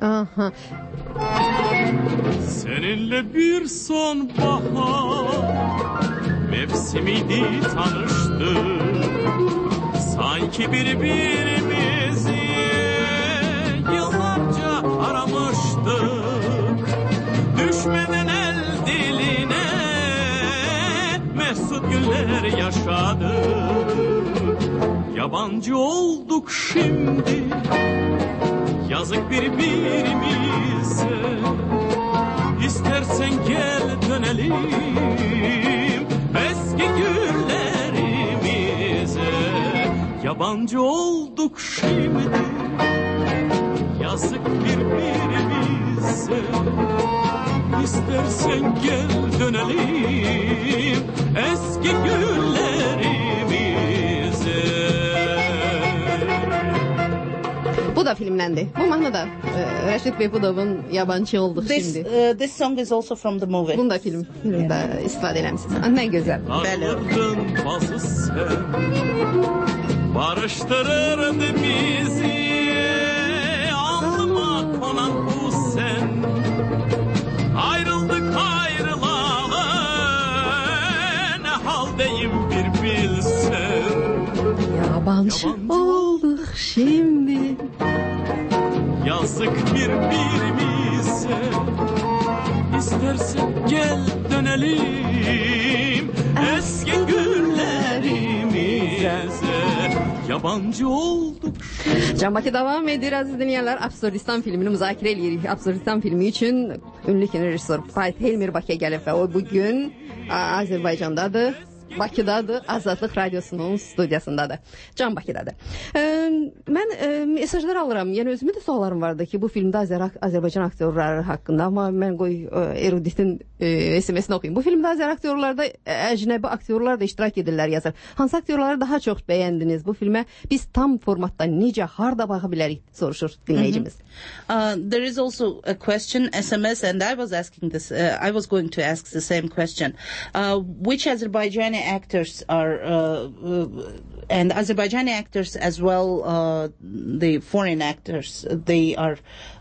Seninle bir sonbahar mevsimiydi tanıştık, sanki birbirimizi yıllarca aramıştık. Düşmeden el diline mesut günler yaşadık. Yabancı olduk şimdi, yazık birbirimize. İstersen gel dönelim eski günlerimize. Yabancı olduk şimdi, yazık birbirimize. İstersen gel dönelim eski günlerimize. Bu da filmləndi. Bu mahnıda Rəşid Behbudovun Yabancı olduq şimdi. This song is also from the movie. Bunu da filmdə istifadə eləmişsiniz. Nə gözəl. Dağların bazı sen barıştırırdı bizi, alnıma konan bu sen. Ayrıldık ayrılalı, ne haldeyim bir bilsen. Yabancı olduk şimdi, yazık birbirimize. İstersen gel dönelim eski günlerimize. Yabancı olduk. Can Bakı devam edir əziz dinləyənlər. Absurdistan filmini müzakirə edirik. Absurdistan filmi üçün ünlü kino rejissor Fayt Helmir Bakıya gəlib və o bugün Azərbaycandadır. Bakıdadır, Azadlıq Radiosunun studiyasındadır. Can Bakıdadır. Mən mesajlar alıram. Yəni özümün də suallarım vardı ki, bu filmdə Azərbaycan aktyorları haqqında, amma mən qoy eruditin SMS-ini oxuyum. Bu filmdə Azər aktyorlarda əcnəbi aktyorlar da iştirak edirlər yazır. Hansı aktyorları daha çox bəyəndiniz? Bu filmə biz tam formatda necə, harda baxa bilərik soruşur dinləyicimiz. There is also a question SMS and I was asking this I was going to ask the same question. Which Azerbaijani actors are and Azerbaijani actors as well the foreign actors they're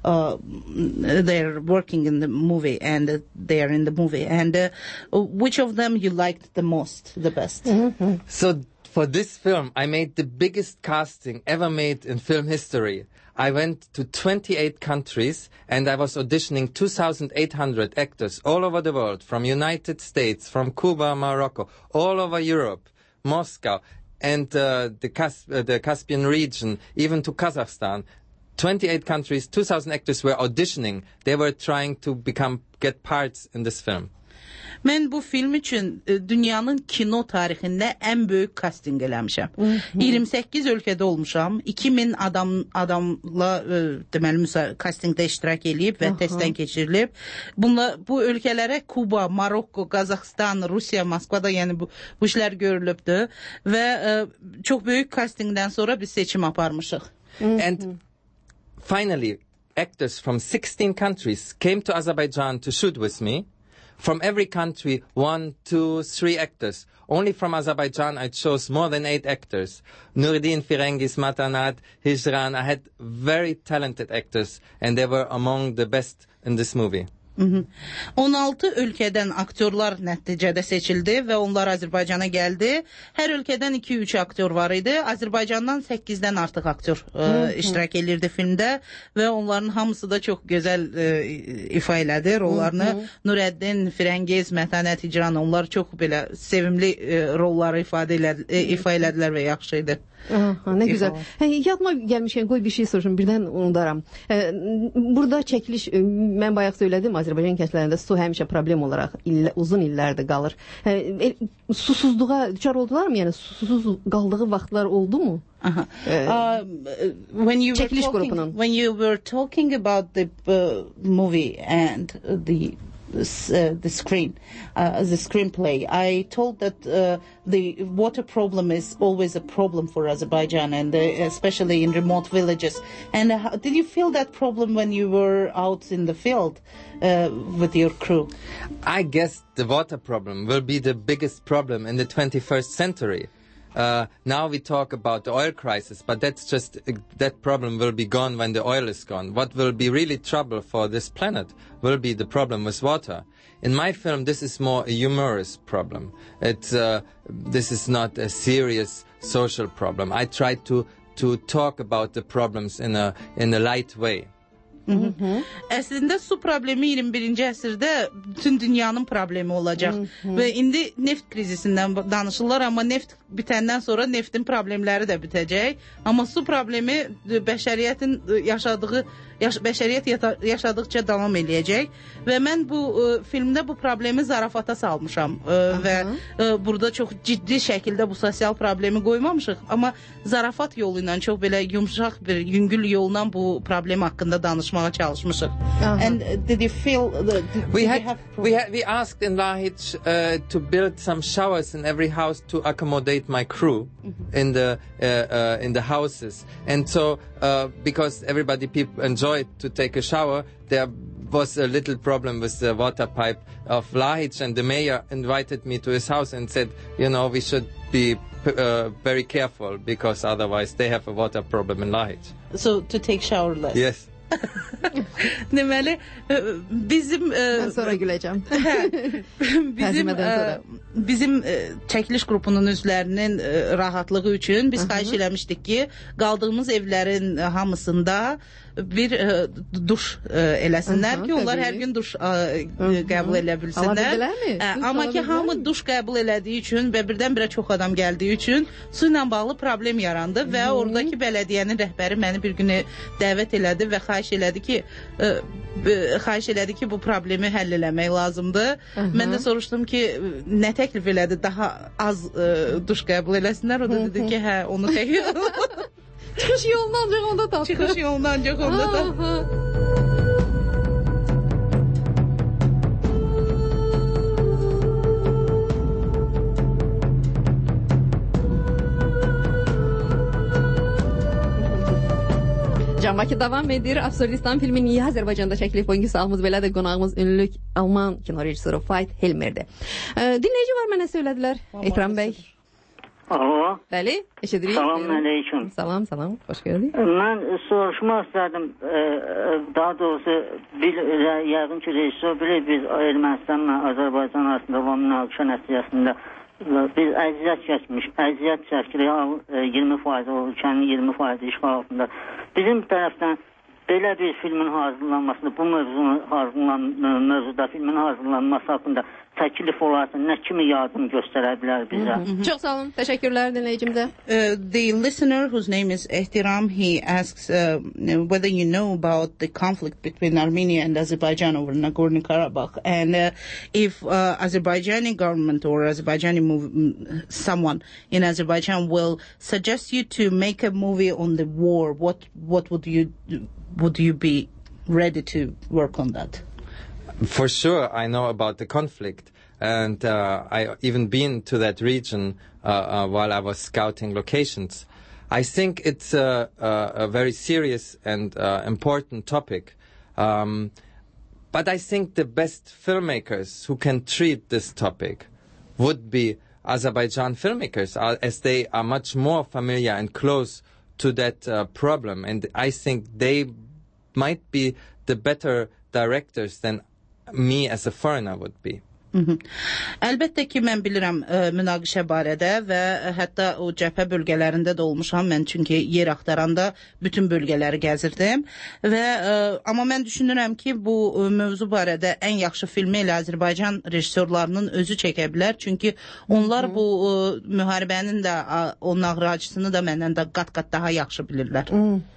working in the movie and they are in the movie and which of them you liked the most, the best? So for this film I made the biggest casting ever made in film history. I went to 28 countries and I was auditioning 2,800 actors all over the world, from United States, from Cuba, Morocco, all over Europe, Moscow, and the Caspian region, even to Kazakhstan. 28 countries, 2,000 actors were auditioning. They were trying to get parts in this film. Mən bu film üçün dünyanın kino tarixində ən böyük casting eləmişəm. 28 ölkədə olmuşam. 2000 adamla deməli castingdə iştirak eləyib və testdən keçirilib. Bu ölkələrə Kuba, Marokko, Qazaxstan, Rusiya, Moskvada yəni bu işlər görülübdü və çox böyük castingdən sonra biz seçim aparmışıq. And finally, actors from 16 countries came to Azerbaijan to shoot with me. From every country, 1, 2, 3 actors. Only from Azerbaijan, I chose more than 8 actors. Nureddin Firengis, Matanat, Hijran. I had very talented actors, and they were among the best in this movie. 16 ölkədən aktyorlar nəticədə seçildi və onlar Azərbaycana gəldi. Hər ölkədən 2-3 aktyor var idi. Azərbaycandan 8-dən artıq aktyor iştirak edirdi filmdə və onların hamısı da çox gözəl ifa elədi rollarını. Nureddin, Firengiz, Mətanət, Hicran, onlar çox belə sevimli rolları ifa elədilər və yaxşı idi. Ne güzel. Yadıma gelmişken koy bir şey soruşum, birden unudaram. Burada çekiliş, mən bayaq söyledim, Azərbaycan kəndlərində su həmişə problem olaraq uzun illərdə qalır. Susuzluğa düşər oldular mı? Yəni susuz qaldığı vaxtlar oldu mu? When you were talking about the movie and the screenplay, I told that the water problem is always a problem for Azerbaijan, and especially in remote villages. And did you feel that problem when you were out in the field with your crew? I guess the water problem will be the biggest problem in the 21st century. Now we talk about the oil crisis, but that problem will be gone when the oil is gone. What will be really trouble for this planet will be the problem with water. In my film, this is more a humorous problem. This is not a serious social problem. I try to talk about the problems in a light way. Əslində su problemi 21-ci əsrdə bütün dünyanın problemi olacaq və indi neft krizisindən danışırlar, amma neft bitəndən sonra neftin problemləri də bitəcək. Amma su problemi bəşəriyyətin yaşadıqca davam eləyəcək və mən bu filmdə bu problemi zarafata salmışam və burada çox ciddi şəkildə bu sosial problemi qoymamışıq, amma zarafat yolu ilə çox belə yumşaq bir yüngül yolla bu problem haqqında danışmağa çalışmışıq. And did you feel we asked in Lahij to build some showers in every house to accommodate my crew in the houses, and so because people enjoyed to take a shower, there was a little problem with the water pipe of Lahij, and the mayor invited me to his house and said, we should be very careful because otherwise they have a water problem in Lahij. So to take shower less. Yes. Deməli bizim ben sonra güləcəm. Bizim çəkiliş qrupunun üzvlərinin rahatlığı üçün biz xahiş eləmişdik ki, qaldığımız evlərin hamısında bir duş eləsinlər ki, onlar hər gün duş qəbul edə bilsinlər. Amma ki, hamı duş qəbul elədiyi üçün və birdən-birə çox adam gəldiyi üçün su ilə bağlı problem yarandı və oradakı bələdiyyənin rəhbəri məni bir günü dəvət elədi və xahiş elədi ki, bu problemi həll eləmək lazımdır. Mən də soruşdum ki, nə təklif elədi, daha az duş qəbul eləsinlər. O da dedi ki, hə, onu təklif Çıxış yolunu ancaq onda tapdı. Çıxış yolunu ancaq onda tapdı. Can Bakı davam edir. Absurdistan filmi niyə Azərbaycanda çəkilib? Bugünkü sualımız belədir. Qonağımız ünlü Alman kino rejissoru Veit Helmer'dir. Dinləyici var, mənə söylədilər. Ekrem bəy. Alo. Bəli, eşidirik. Salam aleyküm. Salam, xoş gördük. Mən soruşmaq istədim. Daha doğrusu yəqin ki, rejissor bilir, biz Ermənistanla Azərbaycan arasında olan münaqişə nəticəsində biz əziyyət çəkirik, 20% ölkənin 20% işğal altında. Bizim tərəfdən belə bir filmin hazırlanmasında, bu mövzuda filmin hazırlanması haqqında təklif olarsa nə kimi yardım göstərə bilər bizə? Çox sağ olun, təşəkkürlər dinləyicimizə. The listener whose name is Ehtiram, he asks whether you know about the conflict between Armenia and Azerbaijan over Nagorno-Karabakh, and if Azerbaijani government or someone in Azerbaijan will suggest you to make a movie on the war, what would you be ready to work on that? For sure, I know about the conflict, and I even been to that region while I was scouting locations. I think it's a very serious and important topic, but I think the best filmmakers who can treat this topic would be Azerbaijan filmmakers, as they are much more familiar and close to that problem, and I think they might be the better directors than me as a foreigner would be. Əlbəttə ki, mən bilirəm münaqişə barədə və hətta o cəbhə bölgələrində də olmuşam mən, çünki yer axtaranda bütün bölgələri gəzirdim və amma mən düşünürəm ki, bu mövzu barədə ən yaxşı filmi elə Azərbaycan rejissorlarının özü çəkə bilər, çünki onlar bu müharibənin də o nağrı acısını da məndən də qat-qat daha yaxşı bilirlər.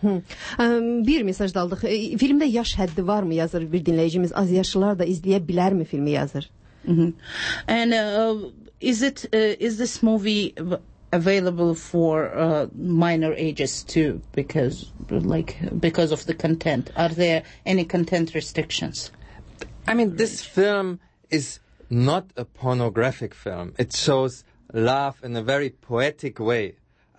Bir mesaj da aldıq. Filmdə yaş həddi varmı, yazır bir dinləyicimiz? Az yaşlılar da izləyə bilərmi filmi, yazır? And is this movie available for minor ages too, because of the content? Are there any content restrictions? I mean, this film is not a pornographic film. It shows love in a very poetic way.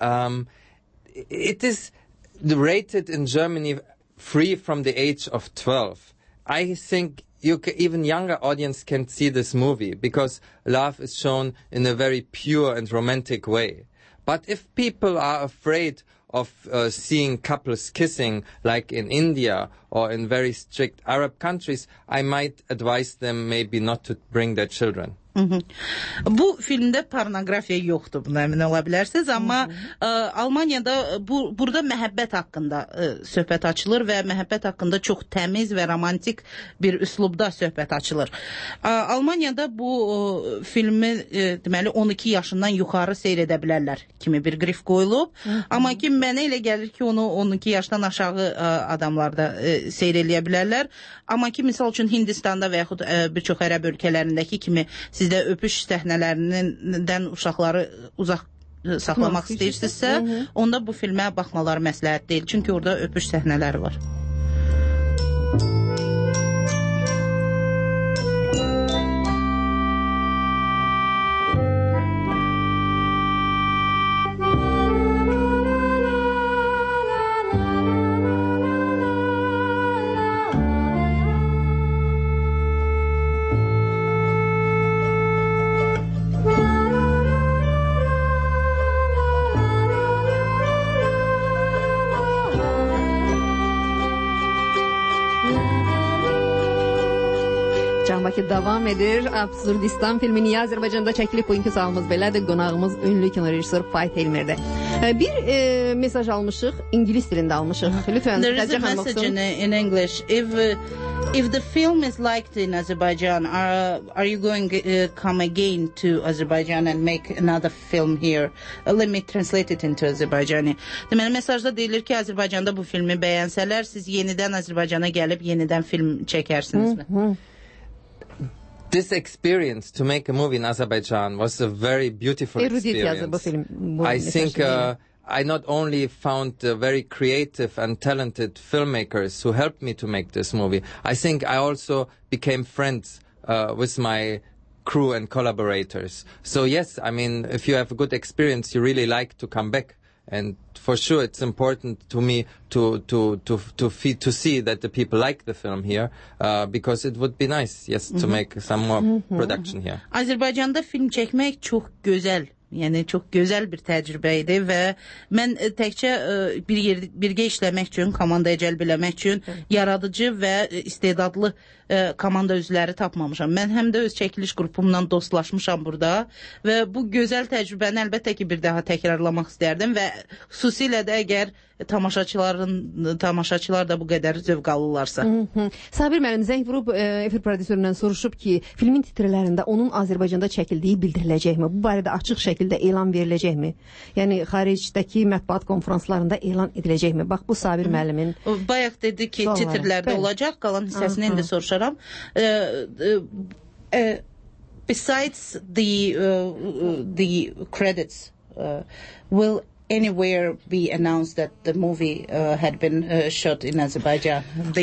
It is rated in Germany free from the age of 12. I think even younger audience can see this movie because love is shown in a very pure and romantic way. But if people are afraid of seeing couples kissing like in India or in very strict Arab countries, I might advise them maybe not to bring their children. Bu filmdə pornografiya yoxdur, buna əmin ola bilərsiniz, amma Almaniyada burada məhəbbət haqqında söhbət açılır və məhəbbət haqqında çox təmiz və romantik bir üslubda söhbət açılır. Almaniyada bu filmi deməli 12 yaşından yuxarı seyr edə bilərlər kimi bir qrif qoyulub, amma ki mənə elə gəlir ki onu 12 yaşdan aşağı adamlar da seyr eləyə bilərlər, amma ki misal üçün Hindistanda və yaxud bir çox ərəb ölkələrindəki kimi sizdə öpüş səhnələrindən uşaqları uzaq saxlamaq istəyirsinizsə, onda bu filmə baxmaları məsləhət deyil. Çünki orada öpüş səhnələri var. Bakı davam edir. Absurdistan filmi niyə Azərbaycanda çəkilib? Bugünkü sualımız belədir. Qonağımız ünlü kino rejissoru Veit Helmer'dir. Bir mesaj almışıq, İngilis dilində almışıq. Lütfen. There is a message in English. If the film is liked in Azerbaijan, are you going come again to Azerbaijan and make another film here? Let me translate it into Azerbaijani. Deməli mesajda deyilir ki, Azərbaycanda bu filmi bəyənsələr, siz yenidən Azərbaycana gəlib yenidən film çəkərsinizmi? This experience to make a movie in Azerbaijan was a very beautiful experience. I think I not only found very creative and talented filmmakers who helped me to make this movie, I think I also became friends with my crew and collaborators. So yes, I mean, if you have a good experience, you really like to come back. And for sure, it's important to me to see that the people like the film here, because it would be nice, yes, to make some more production here. Azərbaycanda film çəkmək çox gözəl. Yəni çox gözəl bir təcrübə idi və mən təkcə birgə işləmək üçün, komandaya cəlb eləmək üçün yaradıcı və istedadlı komanda üzvləri tapmamışam. Mən həm də öz çəkiliş qrupumla dostlaşmışam burada və bu gözəl təcrübəni əlbəttə ki bir daha təkrarlamaq istərdim və xüsusilə də əgər tamaşaçılar da bu qədər zövq alırlarsa. Sabir müəllim zəng vurub efir prodüsöründən soruşub ki, filmin titrlərində onun Azərbaycanda çəkildiyi bildiriləcəkmi? Bu barədə açıq şəkildə elan veriləcəkmi? Yəni xaricdəki mətbuat konferanslarında elan ediləcəkmi? Bax bu Sabir müəllimin. Bayaq dedi ki, titrlərdə olacaq, qalan hissəsini indi soruşaram. Besides the credits, will anywhere be announced that the movie had been shot in Azerbaijan?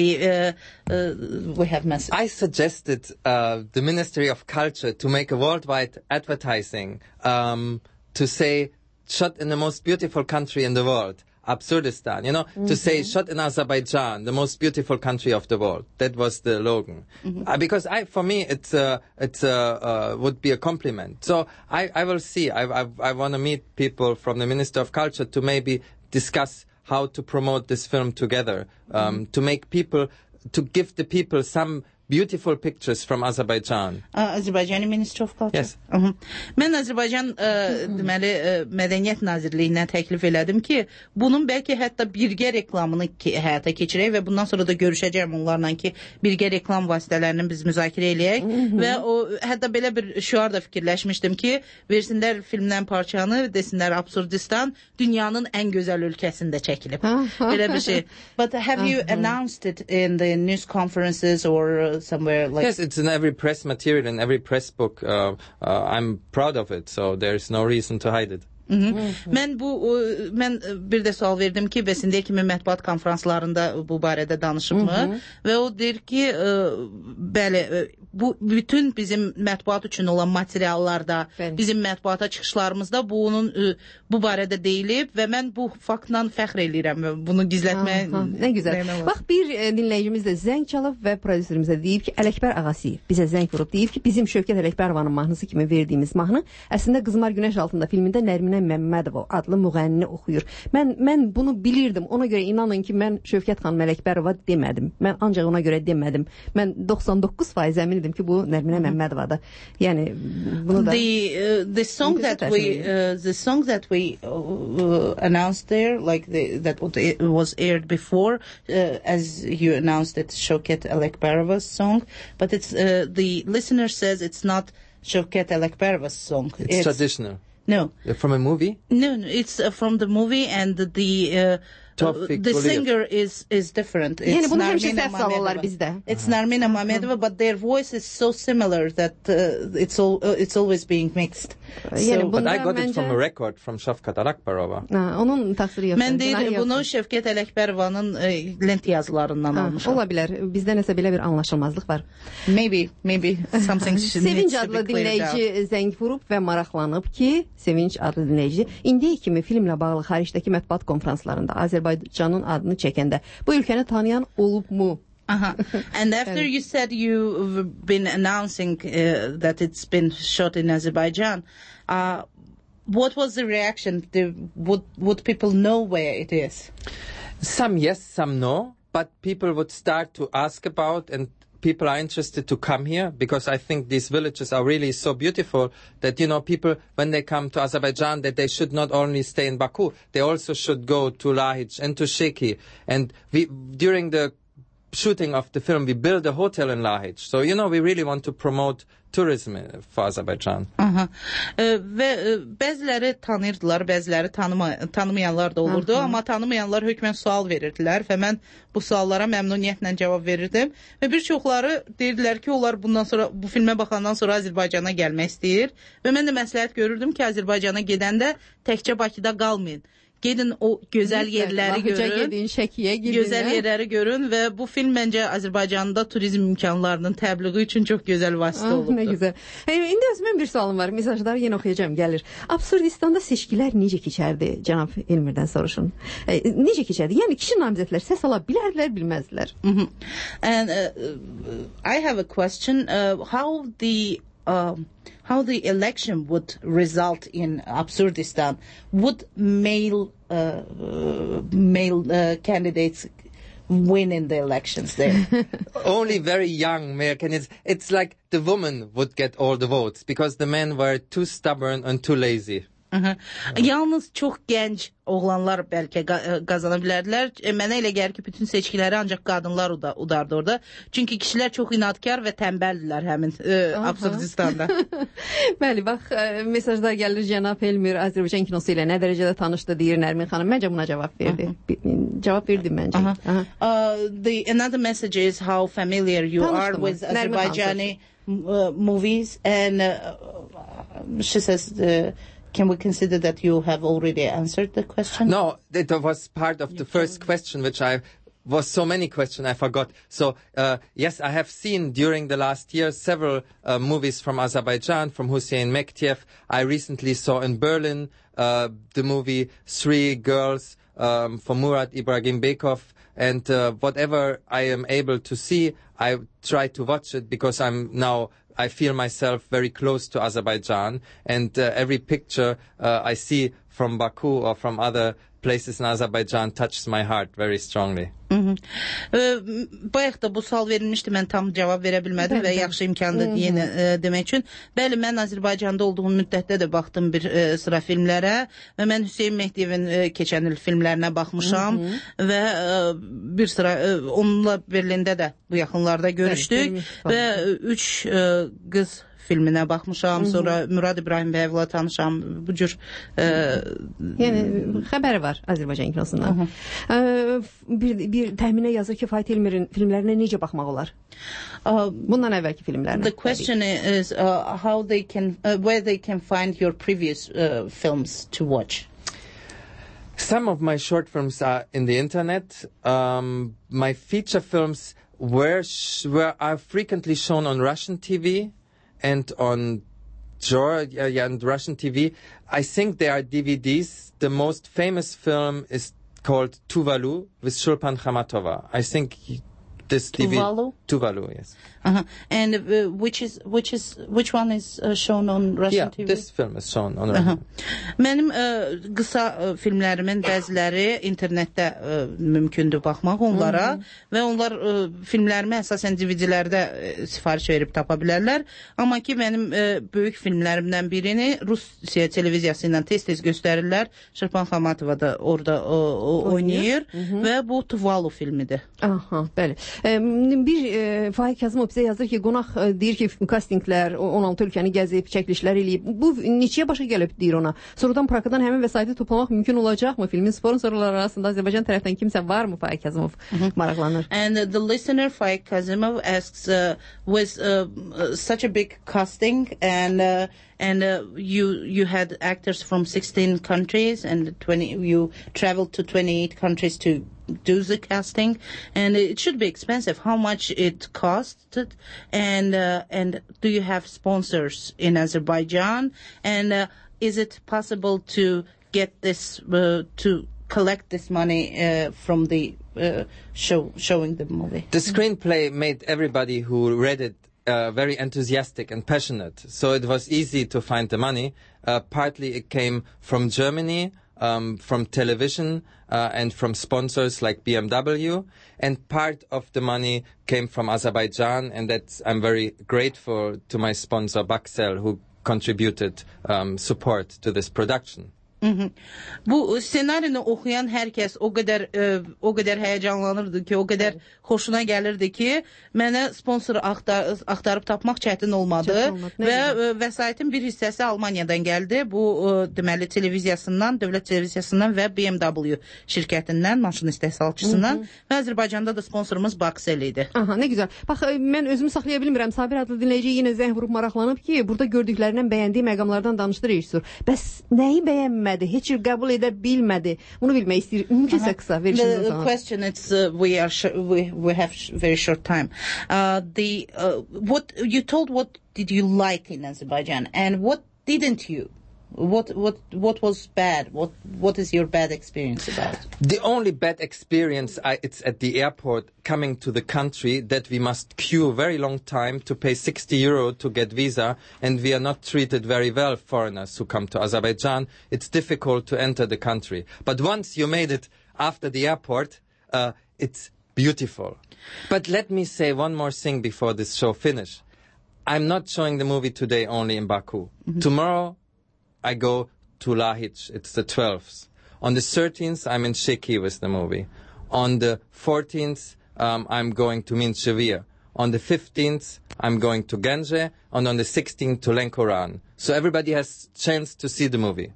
We have message. I suggested the Ministry of Culture to make a worldwide advertising to say shot in the most beautiful country in the world, Absurdistan, you know, to say shot in Azerbaijan, the most beautiful country of the world. That was the slogan. Because for me, it's would be a compliment. So I will see. I want to meet people from the Minister of Culture to maybe discuss how to promote this film together, to make people, to give the people some beautiful pictures from Azerbaijan. Azərbaycan Ministry of Culture. Yes. Mən Azərbaycan deməli Mədəniyyət Nazirliyinə təklif elədim ki, bunun bəlkə hətta birgə reklamını həyata keçirək və bundan sonra da görüşəcəyəm onlarla ki, birgə reklam vasitələrini biz müzakirə eləyək və o hətta belə bir şüar da fikirləşmişdim ki, versinlər filmdən parçanı, desinlər Absurdistan dünyanın ən gözəl ölkəsində çəkilib. Belə bir şey. But have you announced it in the news conferences or somewhere like... Yes, it's in every press material, in every press book. I'm proud of it, so there's no reason to hide it. Mən bir də sual verdim ki, bəsində kimi mətbuat konferanslarında bu barədə danışıbmı və o deyir ki, bəli, bu bütün bizim mətbuat üçün olan materiallarda, bizim mətbuata çıxışlarımızda bu barədə deyilib və mən bu faktla fəxr eləyirəm və bunu gizlətməyə... Nə gözəl. Bax, bir dinləyicimiz də zəng çalıb və prodüsörümüzə deyib ki, Ələkbər Ağasiyev bizə zəng vurub, deyib ki, bizim Şövkət Ələkbərovanın mahnısı kimi verdiyimiz mahnı əslində Qızmar Günəş altında filmində Nərminə Məmmədova adlı müğənnini oxuyur. Mən bunu bilirdim. Ona görə inanın ki, mən Şövkət xanım Ələkbərova demədim. Mən ancaq ona görə demədim. Mən 99% əmindim ki, bu Nərminə Məmmədovadır. Yəni bunu da the song that we announced there, like that was aired before, as you announced, it's Şövkət Ələkbərova's song, but it's the listener says it's not Şövkət Ələkbərova's song. It's traditional. No. From a movie? No, it's from the movie, and the singer is different. Yəni bunu həmişə səhv salırlar bizdə. It's Narmina Mamedova, but their voice is so similar that it's always being mixed. But I got it from a record from Şövkət Ələkbərova. Onun təqsiri yoxdur. Mən deyirəm, bunu Şövkət Ələkbərovanın lent yazılarından almışam. Ola bilər. Bizdə nəsə belə bir anlaşılmazlıq var. Maybe something needs to be cleared out. Sevinç adlı dinləyici zəng vurub və maraqlanıb ki, Sevinç adlı dinləyici indiyə kimi filmlə bağlı xaricdəki mətbuat konferanslarında Azərbaycanın adını çəkəndə bu ölkəni tanıyan olubmu? And after you said you've been announcing that it's been shot in Azerbaijan, what was the reaction? Would people know where it is? Some yes, some no, but people would start to ask about and people are interested to come here because I think these villages are really so beautiful that, people, when they come to Azerbaijan, that they should not only stay in Baku, they also should go to Lahij and to Sheki. And during the shooting of the film, we built a hotel in Lahij. So, we really want to promote tourism for Azerbaijan. Və bəziləri tanıyırdılar, bəziləri tanımayanlar da olurdu, amma tanımayanlar hökmən sual verirdilər və mən bu suallara məmnuniyyətlə cavab verirdim. Və bir çoxları deyirdilər ki, onlar bundan sonra, bu filmə baxandan sonra Azərbaycana gəlmək istəyir və mən də məsləhət görürdüm ki, Azərbaycana gedəndə təkcə Bakıda qalmayın. Gedin o gözəl yerləri görün, gedin, Şəkiyə gedin, gözəl yerləri görün və bu film məncə Azərbaycanda turizm imkanlarının təbliği üçün çox gözəl vasitə olubdur. Nə gözəl. İndi özümün bir sualım var, mesajları yenə oxuyacağım, gəlir. Absurdistanda seçkilər necə keçərdi, cənab Elmirdən soruşun. Necə keçərdi? Yəni kişi namizədlər səs ala bilərdilər, bilməzdilər. And I have a question, how the election would result in Absurdistan. Would male candidates win in the elections there? Only very young male candidates. It's like the woman would get all the votes because the men were too stubborn and too lazy. Yalnız çox gənc oğlanlar bəlkə qazana bilərdilər. Mənə elə gəlir ki, bütün seçkiləri ancaq qadınlar udardı orada. Çünki kişilər çox inadkar və tənbəldirlər həmin Absurdistanda. Bəli, bax, mesajlar gəlir. Cənab Elmir Azərbaycan kinosu ilə nə dərəcədə tanışdı, deyir Nərmin xanım. Məncə buna cavab verdi. Cavab verdim məncə. Another message is how familiar you are with Azerbaijani movies, and she says... Can we consider that you have already answered the question? No, it was part of the first question, which was so many questions I forgot. So, yes, I have seen during the last year several movies from Azerbaijan, from Hussein Mektiev. I recently saw in Berlin the movie Three Girls from Murat Ibragimbekov. And whatever I am able to see, I try to watch it because I feel myself very close to Azerbaijan, and every picture I see from Baku or from other places in Azerbaijan touches my heart very strongly. Bayaq da bu sual verilmişdi, mən tam cavab verə bilmədim və yaxşı imkandır yenə demək üçün. Bəli, mən Azərbaycanda olduğum müddətdə də baxdım bir sıra filmlərə və mən Hüseyin Mehdiyevin keçən il filmlərinə baxmışam və bir sıra onunla Berlində də bu yaxınlarda görüşdük və 3 qız filminə baxmışam, sonra Murad İbrahimbəyevlə tanışam, bu cür... Yəni, xəbəri var Azərbaycan kinosundan. Bir təxminə yazır ki, Fayt Elmir'in filmlərinə necə baxmaq olar? Bundan əvvəlki filmlərinə. The question is how they can, where they can find your previous films to watch. Some of my short films are in the internet. My feature films are frequently shown on Russian TV. And on Georgia and Russian TV, I think there are DVDs. The most famous film is called Tuvalu with Shulpan Khamatova. I think this Tuvalu? Tuvalu, yes. And which one is shown on Russian TV? Yeah, this film is shown on Russian. Mənim qısa filmlərimin bəziləri internetdə mümkündür baxmaq onlara və onlar filmlərimi əsasən DVD-lərdə sifariş verib tapa bilərlər. Amma ki, mənim böyük filmlərimdən birini Rusiya televiziyası ilə tez-tez göstərirlər. Shulpan Khamatova da orada oynayır və bu Tuvalu filmidir. Aha, bəli. Bir Faik Kazımov bizə yazır ki, qonaq deyir ki, kastinglər 16 ölkəni gəzib, çəkilişlər eləyib. Bu neçəyə başa gəlib deyir ona? Sonradan Prakadan həmin vəsaiti toplamaq mümkün olacaqmı? Filmin sponsorları arasında Azərbaycan tərəfdən kimsə varmı? Faik Kazımov maraqlanır. And the listener Faik Kazımov asks, with such a big casting and you had actors from 16 countries and you traveled to 28 countries to do the casting, and it should be expensive. How much it costed, and do you have sponsors in Azerbaijan, and is it possible to get this to collect this money from the showing the movie? The screenplay made everybody who read it very enthusiastic and passionate, so it was easy to find the money. Partly it came from Germany, from television and from sponsors like BMW, and part of the money came from Azerbaijan, and I'm very grateful to my sponsor Baksel, who contributed support to this production. Bu senarini oxuyan hər kəs o qədər həyəcanlanırdı ki, o qədər xoşuna gəlirdi ki, mənə sponsor axtarıb tapmaq çətin olmadı və vəsaitin bir hissəsi Almaniyadan gəldi. Bu deməli televiziyasından, dövlət televiziyasından və BMW şirkətindən, maşın istehsalçısından və Azərbaycanda da sponsorumuz Baksel idi. Aha, nə gözəl. Bax, mən özümü saxlaya bilmirəm. Sabir adlı dinləyici yenə zəng vurub maraqlanıb ki, burada gördüklərindən bəyəndiyi məqamlardan danışdı rejissor. Bəs nəyi bəyənmədi? Heç cür qəbul edə bilmədi. Bunu bilmək istəyir. Mümkünsə qısa verişiniz The question is we have very short time. What did you like in Azerbaijan and what didn't you? What was bad? What is your bad experience about? The only bad experience it's at the airport coming to the country that we must queue a very long time to pay €60 to get visa, and we are not treated very well, foreigners who come to Azerbaijan. It's difficult to enter the country. But once you made it after the airport, it's beautiful. But let me say one more thing before this show finish. I'm not showing the movie today only in Baku. Tomorrow I go to Lahij. It's the 12th. On the 13th, I'm in Sheki with the movie. On the 14th, I'm going to Minchevir. On the 15th, I'm going to Ganje. And on the 16th, to Lenkoran. So everybody has chance to see the movie.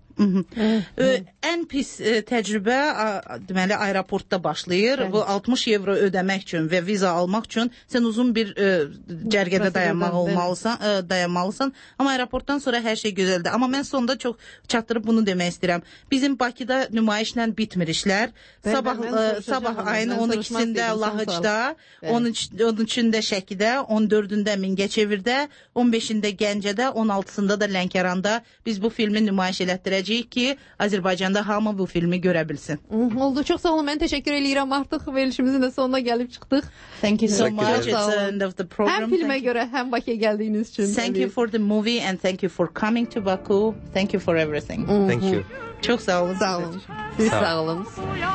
Ən pis təcrübə deməli aeroportda başlayır. Bu 60 evro ödəmək üçün və viza almaq üçün sən uzun bir cərgədə dayanmalısan. Amma aeroportdan sonra hər şey gözəldir. Amma mən sonda çox çatdırıb bunu demək istəyirəm. Bizim Bakıda nümayişlə bitmir işlər. Sabah ayının 12-sində Lahıcda, 13-də Şəkidə, 14-də Mingəçevirdə, 15-də Gəncədə, 16-sında da Lənkəranda biz bu filmi nümayiş elətdirəcəyik ki, Azərbaycanda hamı bu filmi görə bilsin. Oldu. Çox sağ olun. Mən təşəkkür edirəm. Artıq verilişimizin də sonuna gəlib çıxdıq. Thank you so much. It's the end of the program. Həm filmə görə, həm Bakıya gəldiyiniz üçün. Thank you for the movie and thank you for coming to Baku. Thank you for everything. Thank you. Çox sağ olun. Sağ olun. Siz sağ olun.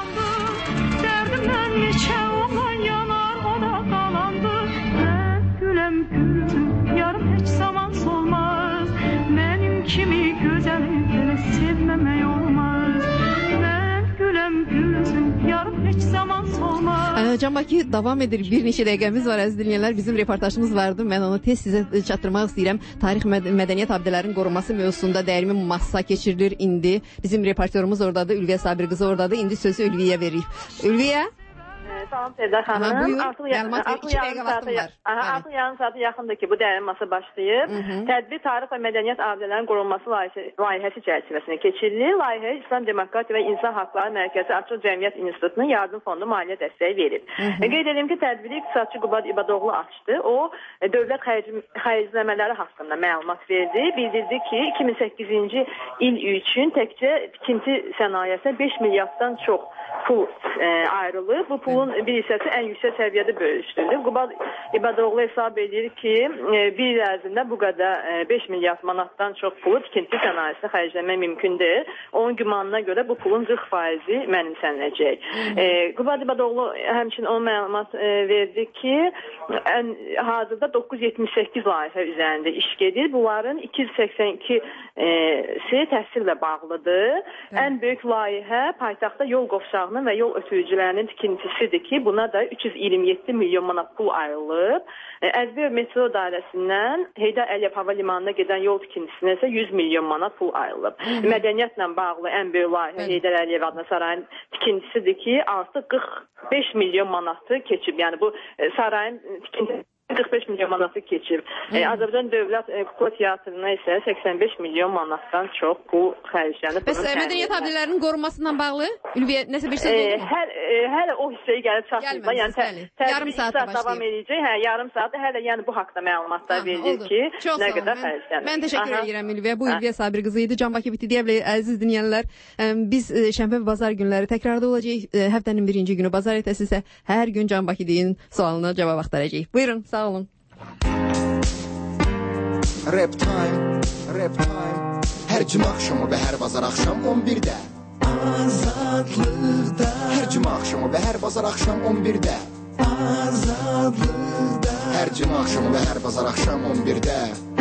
Dərdimdən neçə olan yanar, o da qalandı. Mən güləm gülüm, yarım heç zaman solmaz. Mənim kimi gözəli belə sevməmək olmaz. Mən güləm gülüm, yarım heç zaman solmaz. Can Bakı davam edir. Bir neçə dəqiqəmiz var əziz dinləyənlər. Bizim reportajımız vardı. Mən onu tez sizə çatdırmaq istəyirəm. Tarix mədəniyyət abidələrinin qorunması mövzusunda dəyirmi massa keçirilir indi. Bizim reportyorumuz oradadır. Ülviyə Sabir qızı oradadır. İndi sözü Ülviyə veririk. Ülviyə? Salam Sevda xanım. Buyur. Artıq yarım saatı yaxındır ki, bu dəyirmi masa başlayıb. Tədbir tarix və mədəniyyət abidələrinin qorunması layihəsi çərçivəsində keçirilir. Layihə İslam Demokratiya və İnsan Haqları Mərkəzi Açıq Cəmiyyət İnstitutunun yardım fondu maliyyə dəstəyi verib. Qeyd edim ki, tədbiri iqtisadçı Qubad İbadoğlu açdı. O, dövlət xərcləmələri haqqında məlumat verdi. Bildirdi ki, 2008-ci il üçün təkcə tikinti sənayesinə 5 milyarddan çox pul ayrılıb. Bu pulun bir hissəsi ən yüksək səviyyədə bölüşdürülür. Qubad İbadoğlu hesab edir ki, bir il ərzində bu qədər 5 milyard manatdan çox pulu tikinti sənayesinə xərcləmək mümkündür. Onun gümanına görə bu pulun 40%-i mənimsəniləcək. Qubad İbadoğlu həmçinin o məlumat verdi ki, hazırda 978 layihə üzərində iş gedir. Bunların 282-si təhsillə bağlıdır. Ən böyük layihə paytaxtda yol qovşağının və yol ötürücülərinin tikintisidir ki, buna da 327 milyon manat pul ayrılıb. Əzbər metro dairəsindən Heydər Əliyev hava limanına gedən yol tikintisinə isə 100 milyon manat pul ayrılıb. Mədəniyyətlə bağlı ən böyük layihə Heydər Əliyev adına sarayın tikintisidir ki, artıq 45 milyon manatı keçib. Yəni bu sarayın tikintisi 45 milyon manatı keçib. Azərbaycan Dövlət Kukla Teatrına isə 85 milyon manatdan çox pul xərclənib. Bəs mədəniyyət abidələrinin qorunmasından bağlı Ülviyə nəsə bir söz oldu mu? Hələ o hissəyə gəlib çatmır. Yəni yarım saat davam edəcək. Yarım saat hələ yəni bu haqqda məlumatlar verilir ki, nə qədər xərclənir. Mən təşəkkür edirəm Ülviyə. Bu Ülviyə Sabir qızı idi. Can Bakı bitti deyə əziz dinləyənlər. Biz şənbə və bazar günləri təkrarda olacağıq. Həftənin birinci günü bazar ertəsi isə hər gün Can Bakı deyin sualına cavab axtaracağıq. Buyurun, sağ olun. Rap time, rap time. Hər cümə axşamı və hər bazar axşam 11-də. Azadlıqda Hər cümə axşamı və hər bazar axşam 11-də Azadlıqda Hər cümə axşamı və hər bazar axşam 11-də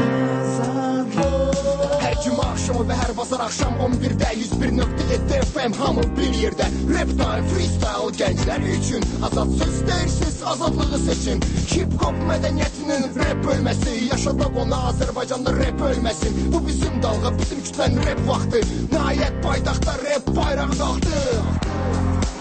Hər cümə axşamı və hər bazar axşam 11-də 101.7 FM hamı bir yerdə Rap time, freestyle gənclər üçün Azad söz deyirsiniz, azadlığı seçin Hip-hop mədəniyyətinin rap bölməsi Yaşadaq ona Azərbaycanda rap ölməsin Bu bizim dalğa, bizim kütlənin rap vaxtı Nəhayət paytaxtda rap bayrağı qalxdı